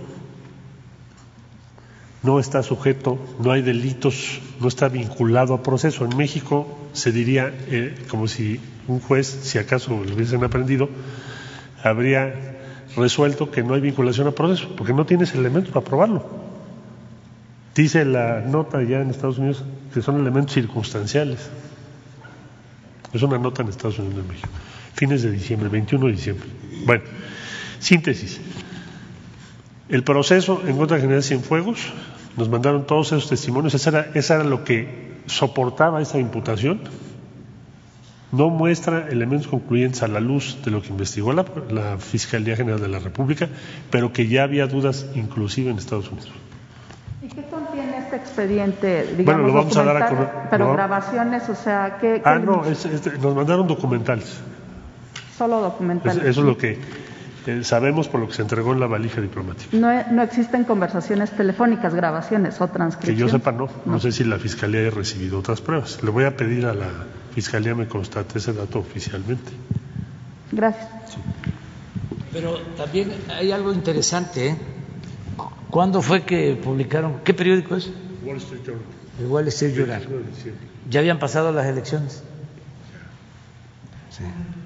no está sujeto, no hay delitos, no está vinculado a proceso. En México se diría, como si un juez, si acaso lo hubiesen aprendido, habría resuelto que no hay vinculación a proceso, porque no tienes elementos para probarlo. Dice la nota ya en Estados Unidos que son elementos circunstanciales. Es una nota en Estados Unidos, en México. Fines de diciembre, 21 de diciembre. Bueno, síntesis. El proceso en contra del general Cienfuegos, nos mandaron todos esos testimonios, esa era lo que soportaba esa imputación. No muestra elementos concluyentes a la luz de lo que investigó la Fiscalía General de la República, pero que ya había dudas inclusive en Estados Unidos.
¿Y qué contiene este expediente? Digamos,
bueno, lo vamos a dar a conocer.
Pero grabaciones, o sea, ¿qué
nos mandaron documentales.
Solo documentales.
Eso es lo que sabemos por lo que se entregó en la valija diplomática.
No existen conversaciones telefónicas, grabaciones o transcripciones.
Que yo sepa, no sé si la Fiscalía haya recibido otras pruebas. Le voy a pedir a la Fiscalía me constate ese dato oficialmente.
Gracias.
Sí.
Pero también hay algo interesante, ¿eh? ¿Cuándo fue que publicaron? ¿Qué periódico es?
Wall Street Journal.
El Wall Street Journal. ¿Ya habían pasado las elecciones? Sí.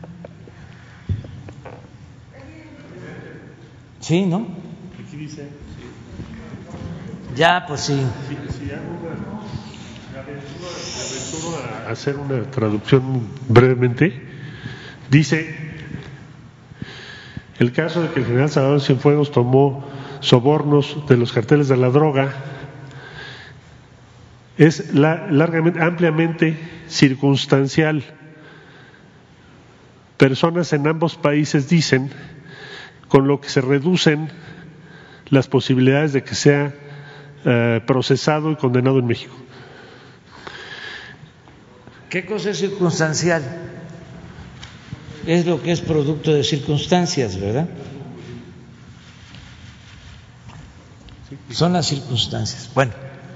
Sí, ¿no?
Aquí dice.
Ya, pues sí.
Si aventuro a hacer una traducción brevemente. Dice: el caso de que el general Salvador Cienfuegos tomó sobornos de los carteles de la droga es ampliamente circunstancial. Personas en ambos países dicen, con lo que se reducen las posibilidades de que sea procesado y condenado en México.
¿Qué cosa es circunstancial? Es lo que es producto de circunstancias, ¿verdad? Son las circunstancias. Bueno,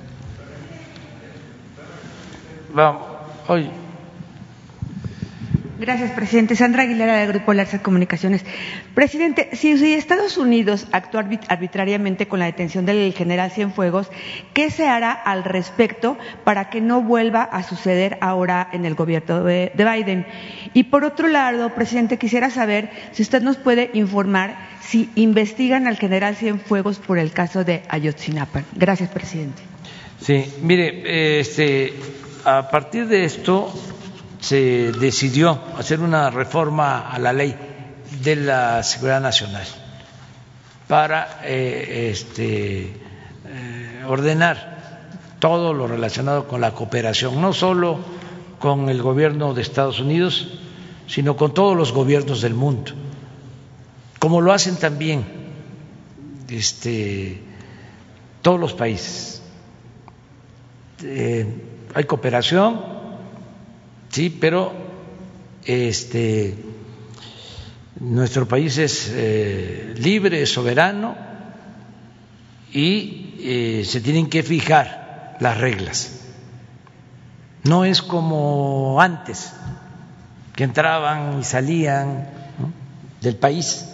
vamos, hoy.
Gracias, presidente. Sandra Aguilera, del Grupo Larsa Comunicaciones. Presidente, si Estados Unidos actuó arbitrariamente con la detención del general Cienfuegos, ¿qué se hará al respecto para que no vuelva a suceder ahora en el gobierno de Biden? Y por otro lado, presidente, quisiera saber si usted nos puede informar si investigan al general Cienfuegos por el caso de Ayotzinapa. Gracias, presidente.
Sí, mire, a partir de esto se decidió hacer una reforma a la ley de la seguridad nacional para ordenar todo lo relacionado con la cooperación, no solo con el gobierno de Estados Unidos, sino con todos los gobiernos del mundo, como lo hacen también todos los países. Hay cooperación. Sí, pero nuestro país es libre, es soberano y se tienen que fijar las reglas. No es como antes, que entraban y salían, ¿no?, del país.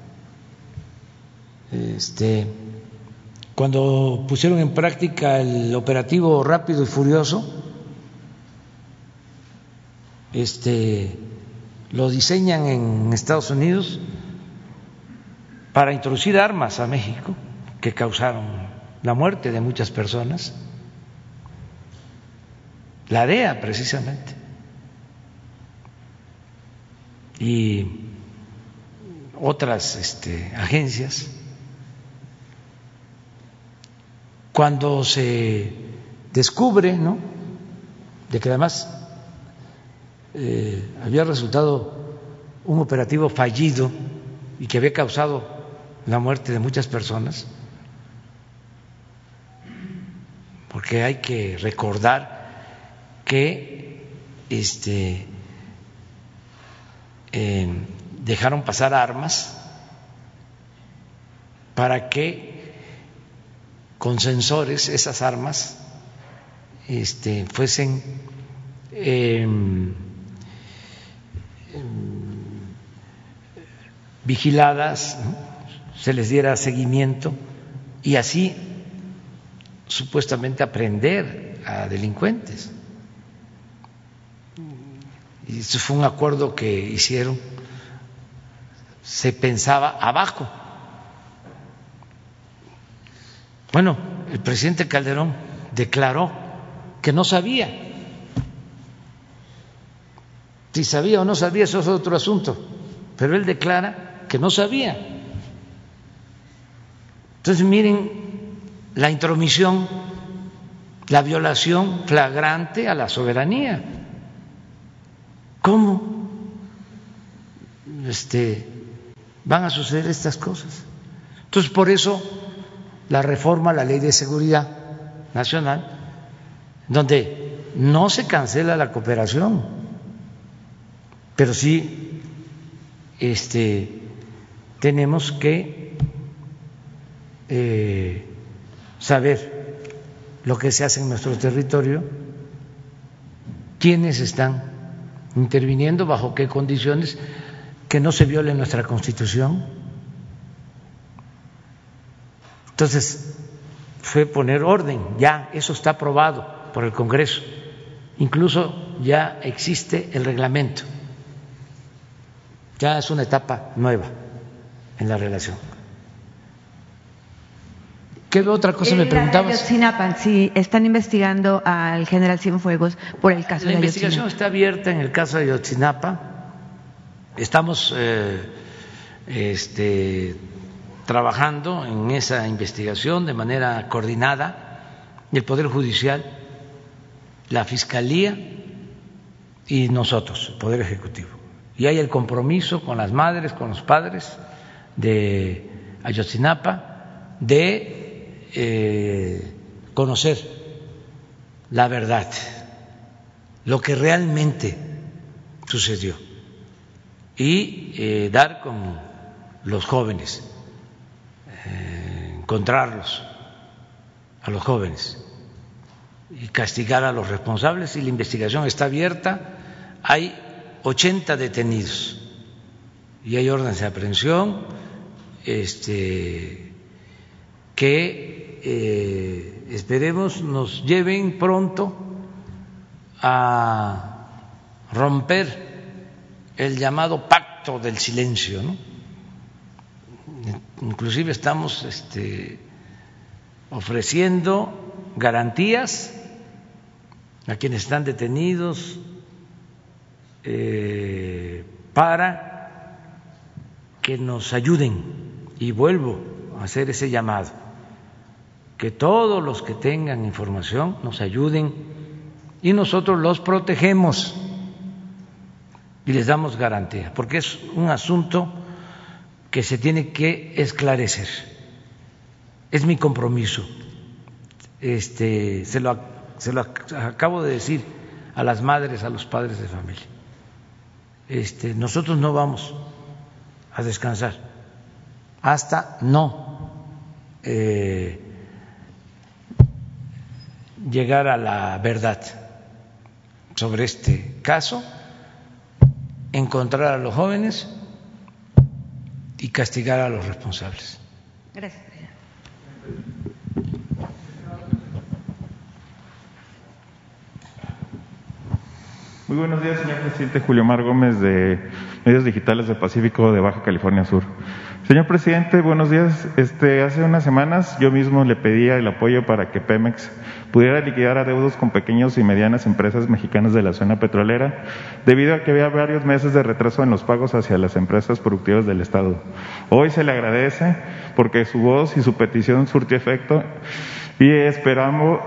Cuando pusieron en práctica el operativo Rápido y Furioso, lo diseñan en Estados Unidos para introducir armas a México que causaron la muerte de muchas personas, la DEA precisamente, y otras agencias. Cuando se descubre, ¿no?, de que además había resultado un operativo fallido y que había causado la muerte de muchas personas, porque hay que recordar que dejaron pasar armas para que con sensores esas armas fuesen vigiladas, ¿no?, se les diera seguimiento y así supuestamente aprender a delincuentes. Y eso fue un acuerdo que hicieron, se pensaba abajo. Bueno, el presidente Calderón declaró que no sabía. Si sabía o no sabía, eso es otro asunto, pero él declara que no sabía. Entonces miren la intromisión, la violación flagrante a la soberanía. ¿Cómo van a suceder estas cosas? Entonces, por eso la reforma a la Ley de Seguridad Nacional, donde no se cancela la cooperación, pero sí tenemos que saber lo que se hace en nuestro territorio, quiénes están interviniendo, bajo qué condiciones, que no se viole nuestra Constitución. Entonces, fue poner orden, ya eso está aprobado por el Congreso, incluso ya existe el reglamento, ya es una etapa nueva en la relación. ¿Qué otra cosa me preguntabas?
Ayotzinapa, si están investigando al general Cienfuegos por el caso de Ayotzinapa.
La investigación está abierta en el caso de Ayotzinapa. Estamos trabajando en esa investigación de manera coordinada, el Poder Judicial, la Fiscalía y nosotros, el Poder Ejecutivo. Y hay el compromiso con las madres, con los padres de Ayotzinapa de conocer la verdad, lo que realmente sucedió y dar con los jóvenes, encontrarlos a los jóvenes y castigar a los responsables. Y la investigación está abierta. Hay 80 detenidos y hay órdenes de aprehensión que esperemos nos lleven pronto a romper el llamado pacto del silencio, ¿no? Inclusive estamos ofreciendo garantías a quienes están detenidos para que nos ayuden, y vuelvo a hacer ese llamado, que todos los que tengan información nos ayuden y nosotros los protegemos y les damos garantía, porque es un asunto que se tiene que esclarecer. Es mi compromiso. Se lo acabo de decir a las madres, a los padres de familia. Nosotros no vamos a descansar hasta no llegar a la verdad sobre este caso, encontrar a los jóvenes y castigar a los responsables.
Gracias.
Muy buenos días, señor presidente. Julio Mar Gómez, de Medios Digitales del Pacífico de Baja California Sur. Señor presidente, buenos días. Hace unas semanas yo mismo le pedía el apoyo para que Pemex pudiera liquidar adeudos con pequeñas y medianas empresas mexicanas de la zona petrolera, debido a que había varios meses de retraso en los pagos hacia las empresas productivas del Estado. Hoy se le agradece porque su voz y su petición surtió efecto y esperado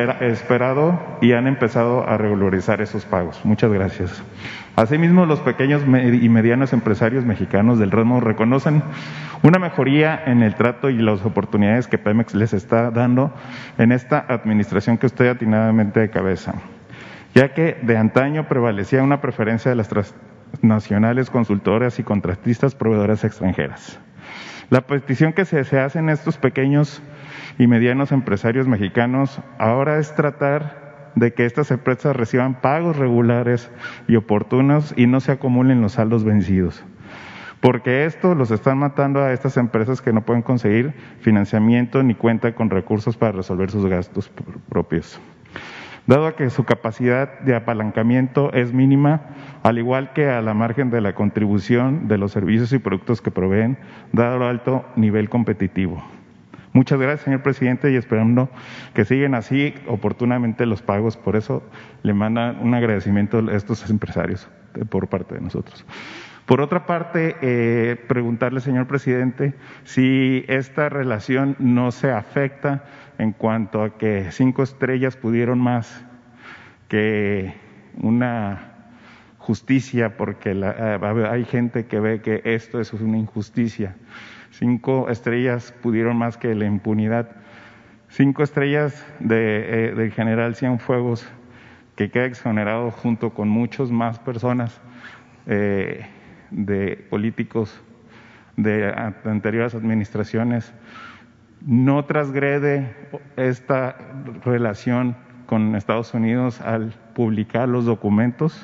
y han empezado a regularizar esos pagos. Muchas gracias. Asimismo, los pequeños y medianos empresarios mexicanos del ramo reconocen una mejoría en el trato y las oportunidades que Pemex les está dando en esta administración que usted atinadamente cabeza, ya que de antaño prevalecía una preferencia de las transnacionales consultoras y contratistas proveedoras extranjeras. La petición que se hace en estos pequeños y medianos empresarios mexicanos ahora es tratar de que estas empresas reciban pagos regulares y oportunos y no se acumulen los saldos vencidos, porque esto los están matando a estas empresas que no pueden conseguir financiamiento ni cuentan con recursos para resolver sus gastos propios, dado que su capacidad de apalancamiento es mínima, al igual que a la margen de la contribución de los servicios y productos que proveen, dado el alto nivel competitivo. Muchas gracias, señor presidente, y esperando que sigan así oportunamente los pagos. Por eso le mandan un agradecimiento a estos empresarios por parte de nosotros. Por otra parte, preguntarle, señor presidente, si esta relación no se afecta en cuanto a que 5 estrellas pudieron más que una justicia, porque hay gente que ve que esto es una injusticia. 5 estrellas pudieron más que la impunidad. 5 estrellas del general Cienfuegos, que queda exonerado junto con muchas más personas de políticos de anteriores administraciones, no transgrede esta relación con Estados Unidos al publicar los documentos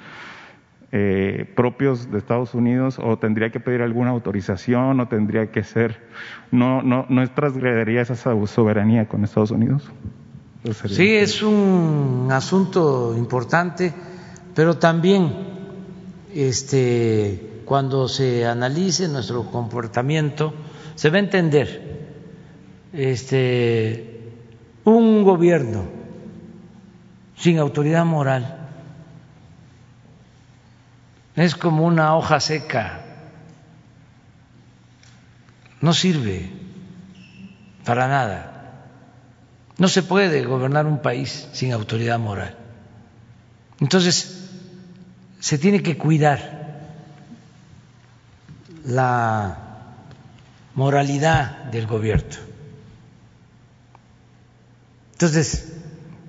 propios de Estados Unidos, o tendría que pedir alguna autorización, o tendría que ser, no transgredería esa soberanía con Estados Unidos.
Sí, es un asunto importante, pero también cuando se analice nuestro comportamiento se va a entender. Un gobierno sin autoridad moral es como una hoja seca, no sirve para nada. No se puede gobernar un país sin autoridad moral. Entonces, se tiene que cuidar la moralidad del gobierno. Entonces,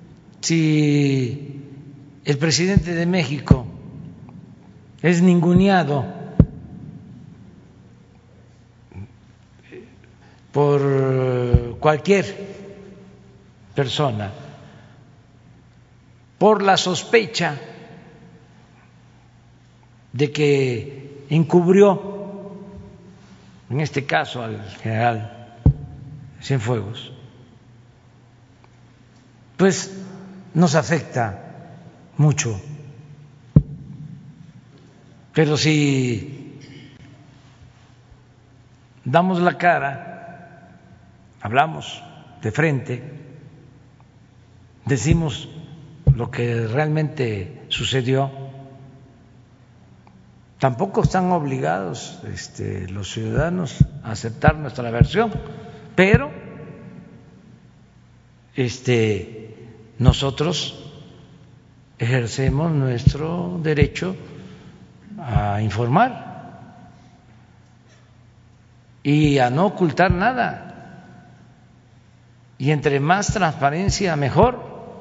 si el presidente de México es ninguneado por cualquier persona, por la sospecha de que encubrió, en este caso al general Cienfuegos, pues nos afecta mucho. Pero si damos la cara, hablamos de frente, decimos lo que realmente sucedió, tampoco están obligados los ciudadanos a aceptar nuestra versión, pero nosotros ejercemos nuestro derecho a informar y a no ocultar nada, y entre más transparencia mejor,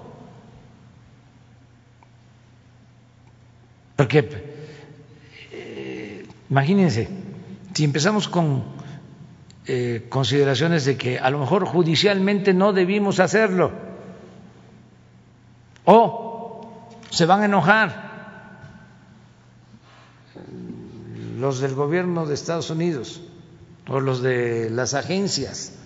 porque imagínense, si empezamos con consideraciones de que a lo mejor judicialmente no debimos hacerlo, o se van a enojar los del gobierno de Estados Unidos o los de las agencias.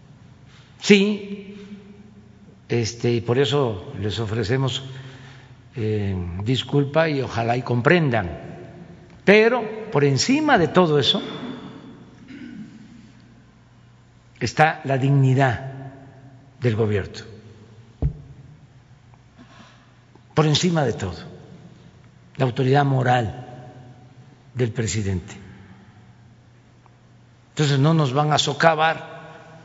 Sí, y por eso les ofrecemos disculpa y ojalá y comprendan. Pero por encima de todo eso está la dignidad del gobierno, por encima de todo, la autoridad moral del presidente. Entonces no nos van a socavar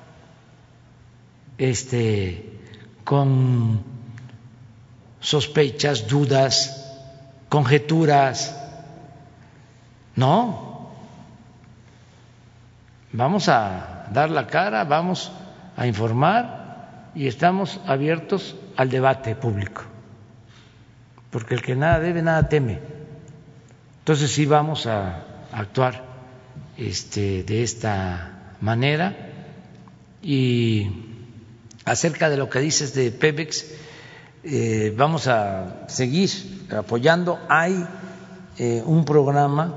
con sospechas, dudas, conjeturas. No, vamos a dar la cara, vamos a informar y estamos abiertos al debate público, porque el que nada debe, nada teme. Entonces sí vamos a actuar de esta manera. Y acerca de lo que dices de Pemex, vamos a seguir apoyando. Hay un programa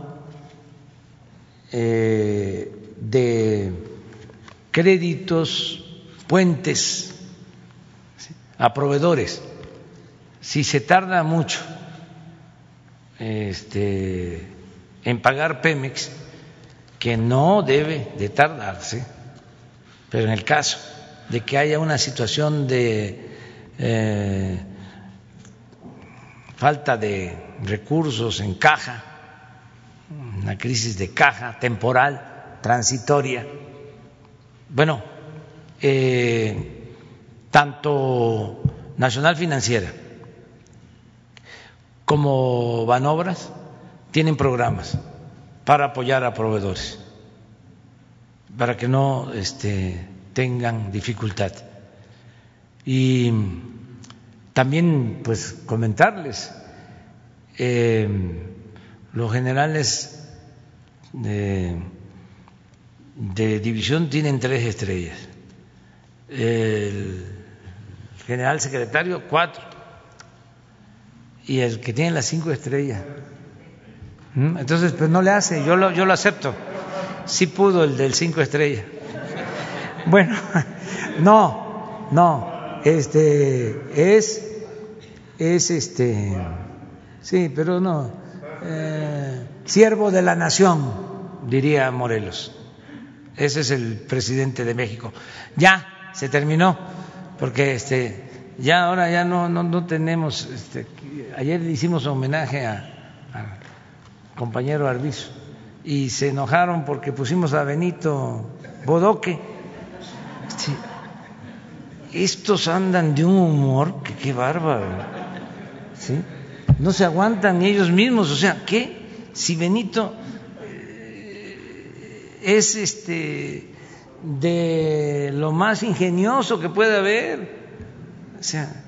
de créditos, puentes a proveedores. Si se tarda mucho en pagar Pemex, que no debe de tardarse, pero en el caso de que haya una situación de falta de recursos en caja, una crisis de caja temporal, transitoria, bueno, tanto Nacional Financiera como Banobras tienen programas para apoyar a proveedores, para que no tengan dificultad. Y también pues comentarles, los generales de división tienen 3 estrellas, el general secretario 4 y el que tiene las 5 estrellas. Entonces pues no le hace, yo lo acepto. Sí pudo el del 5 estrellas. Bueno, no, sí, pero no, siervo de la nación, diría Morelos. Ese es el presidente de México. Ya se terminó, porque ya ahora ya no tenemos. Ayer le hicimos homenaje al compañero Arbizu y se enojaron porque pusimos a Benito Bodoque. Estos andan de un humor que qué bárbaro, ¿sí? No se aguantan ellos mismos. O sea, ¿qué? Si Benito es de lo más ingenioso que puede haber, o sea,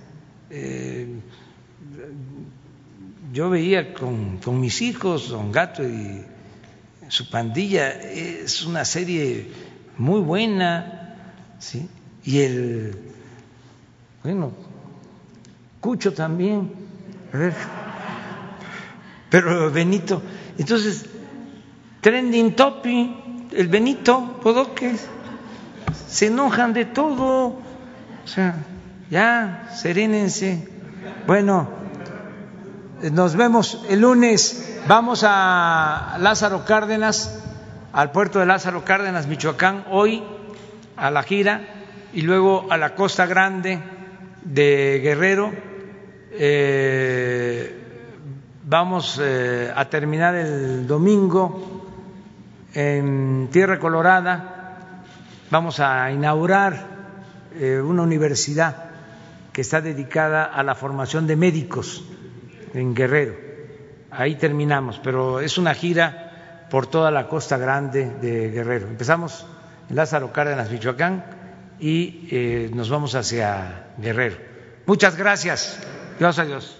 yo veía con mis hijos, Don Gato y su pandilla, es una serie muy buena, ¿sí? Y Cucho también, a ver, pero Benito, entonces trending topic, el Benito Bodoque, se enojan de todo, o sea, ya serénense. Bueno, nos vemos el lunes. Vamos a Lázaro Cárdenas, al puerto de Lázaro Cárdenas, Michoacán, hoy a la gira, y luego a la Costa Grande de Guerrero. Vamos a terminar el domingo en Tierra Colorada. Vamos a inaugurar una universidad que está dedicada a la formación de médicos en Guerrero. Ahí terminamos, pero es una gira por toda la Costa Grande de Guerrero. Empezamos en Lázaro Cárdenas, Michoacán, y nos vamos hacia Guerrero. Muchas gracias. Gracias a Dios.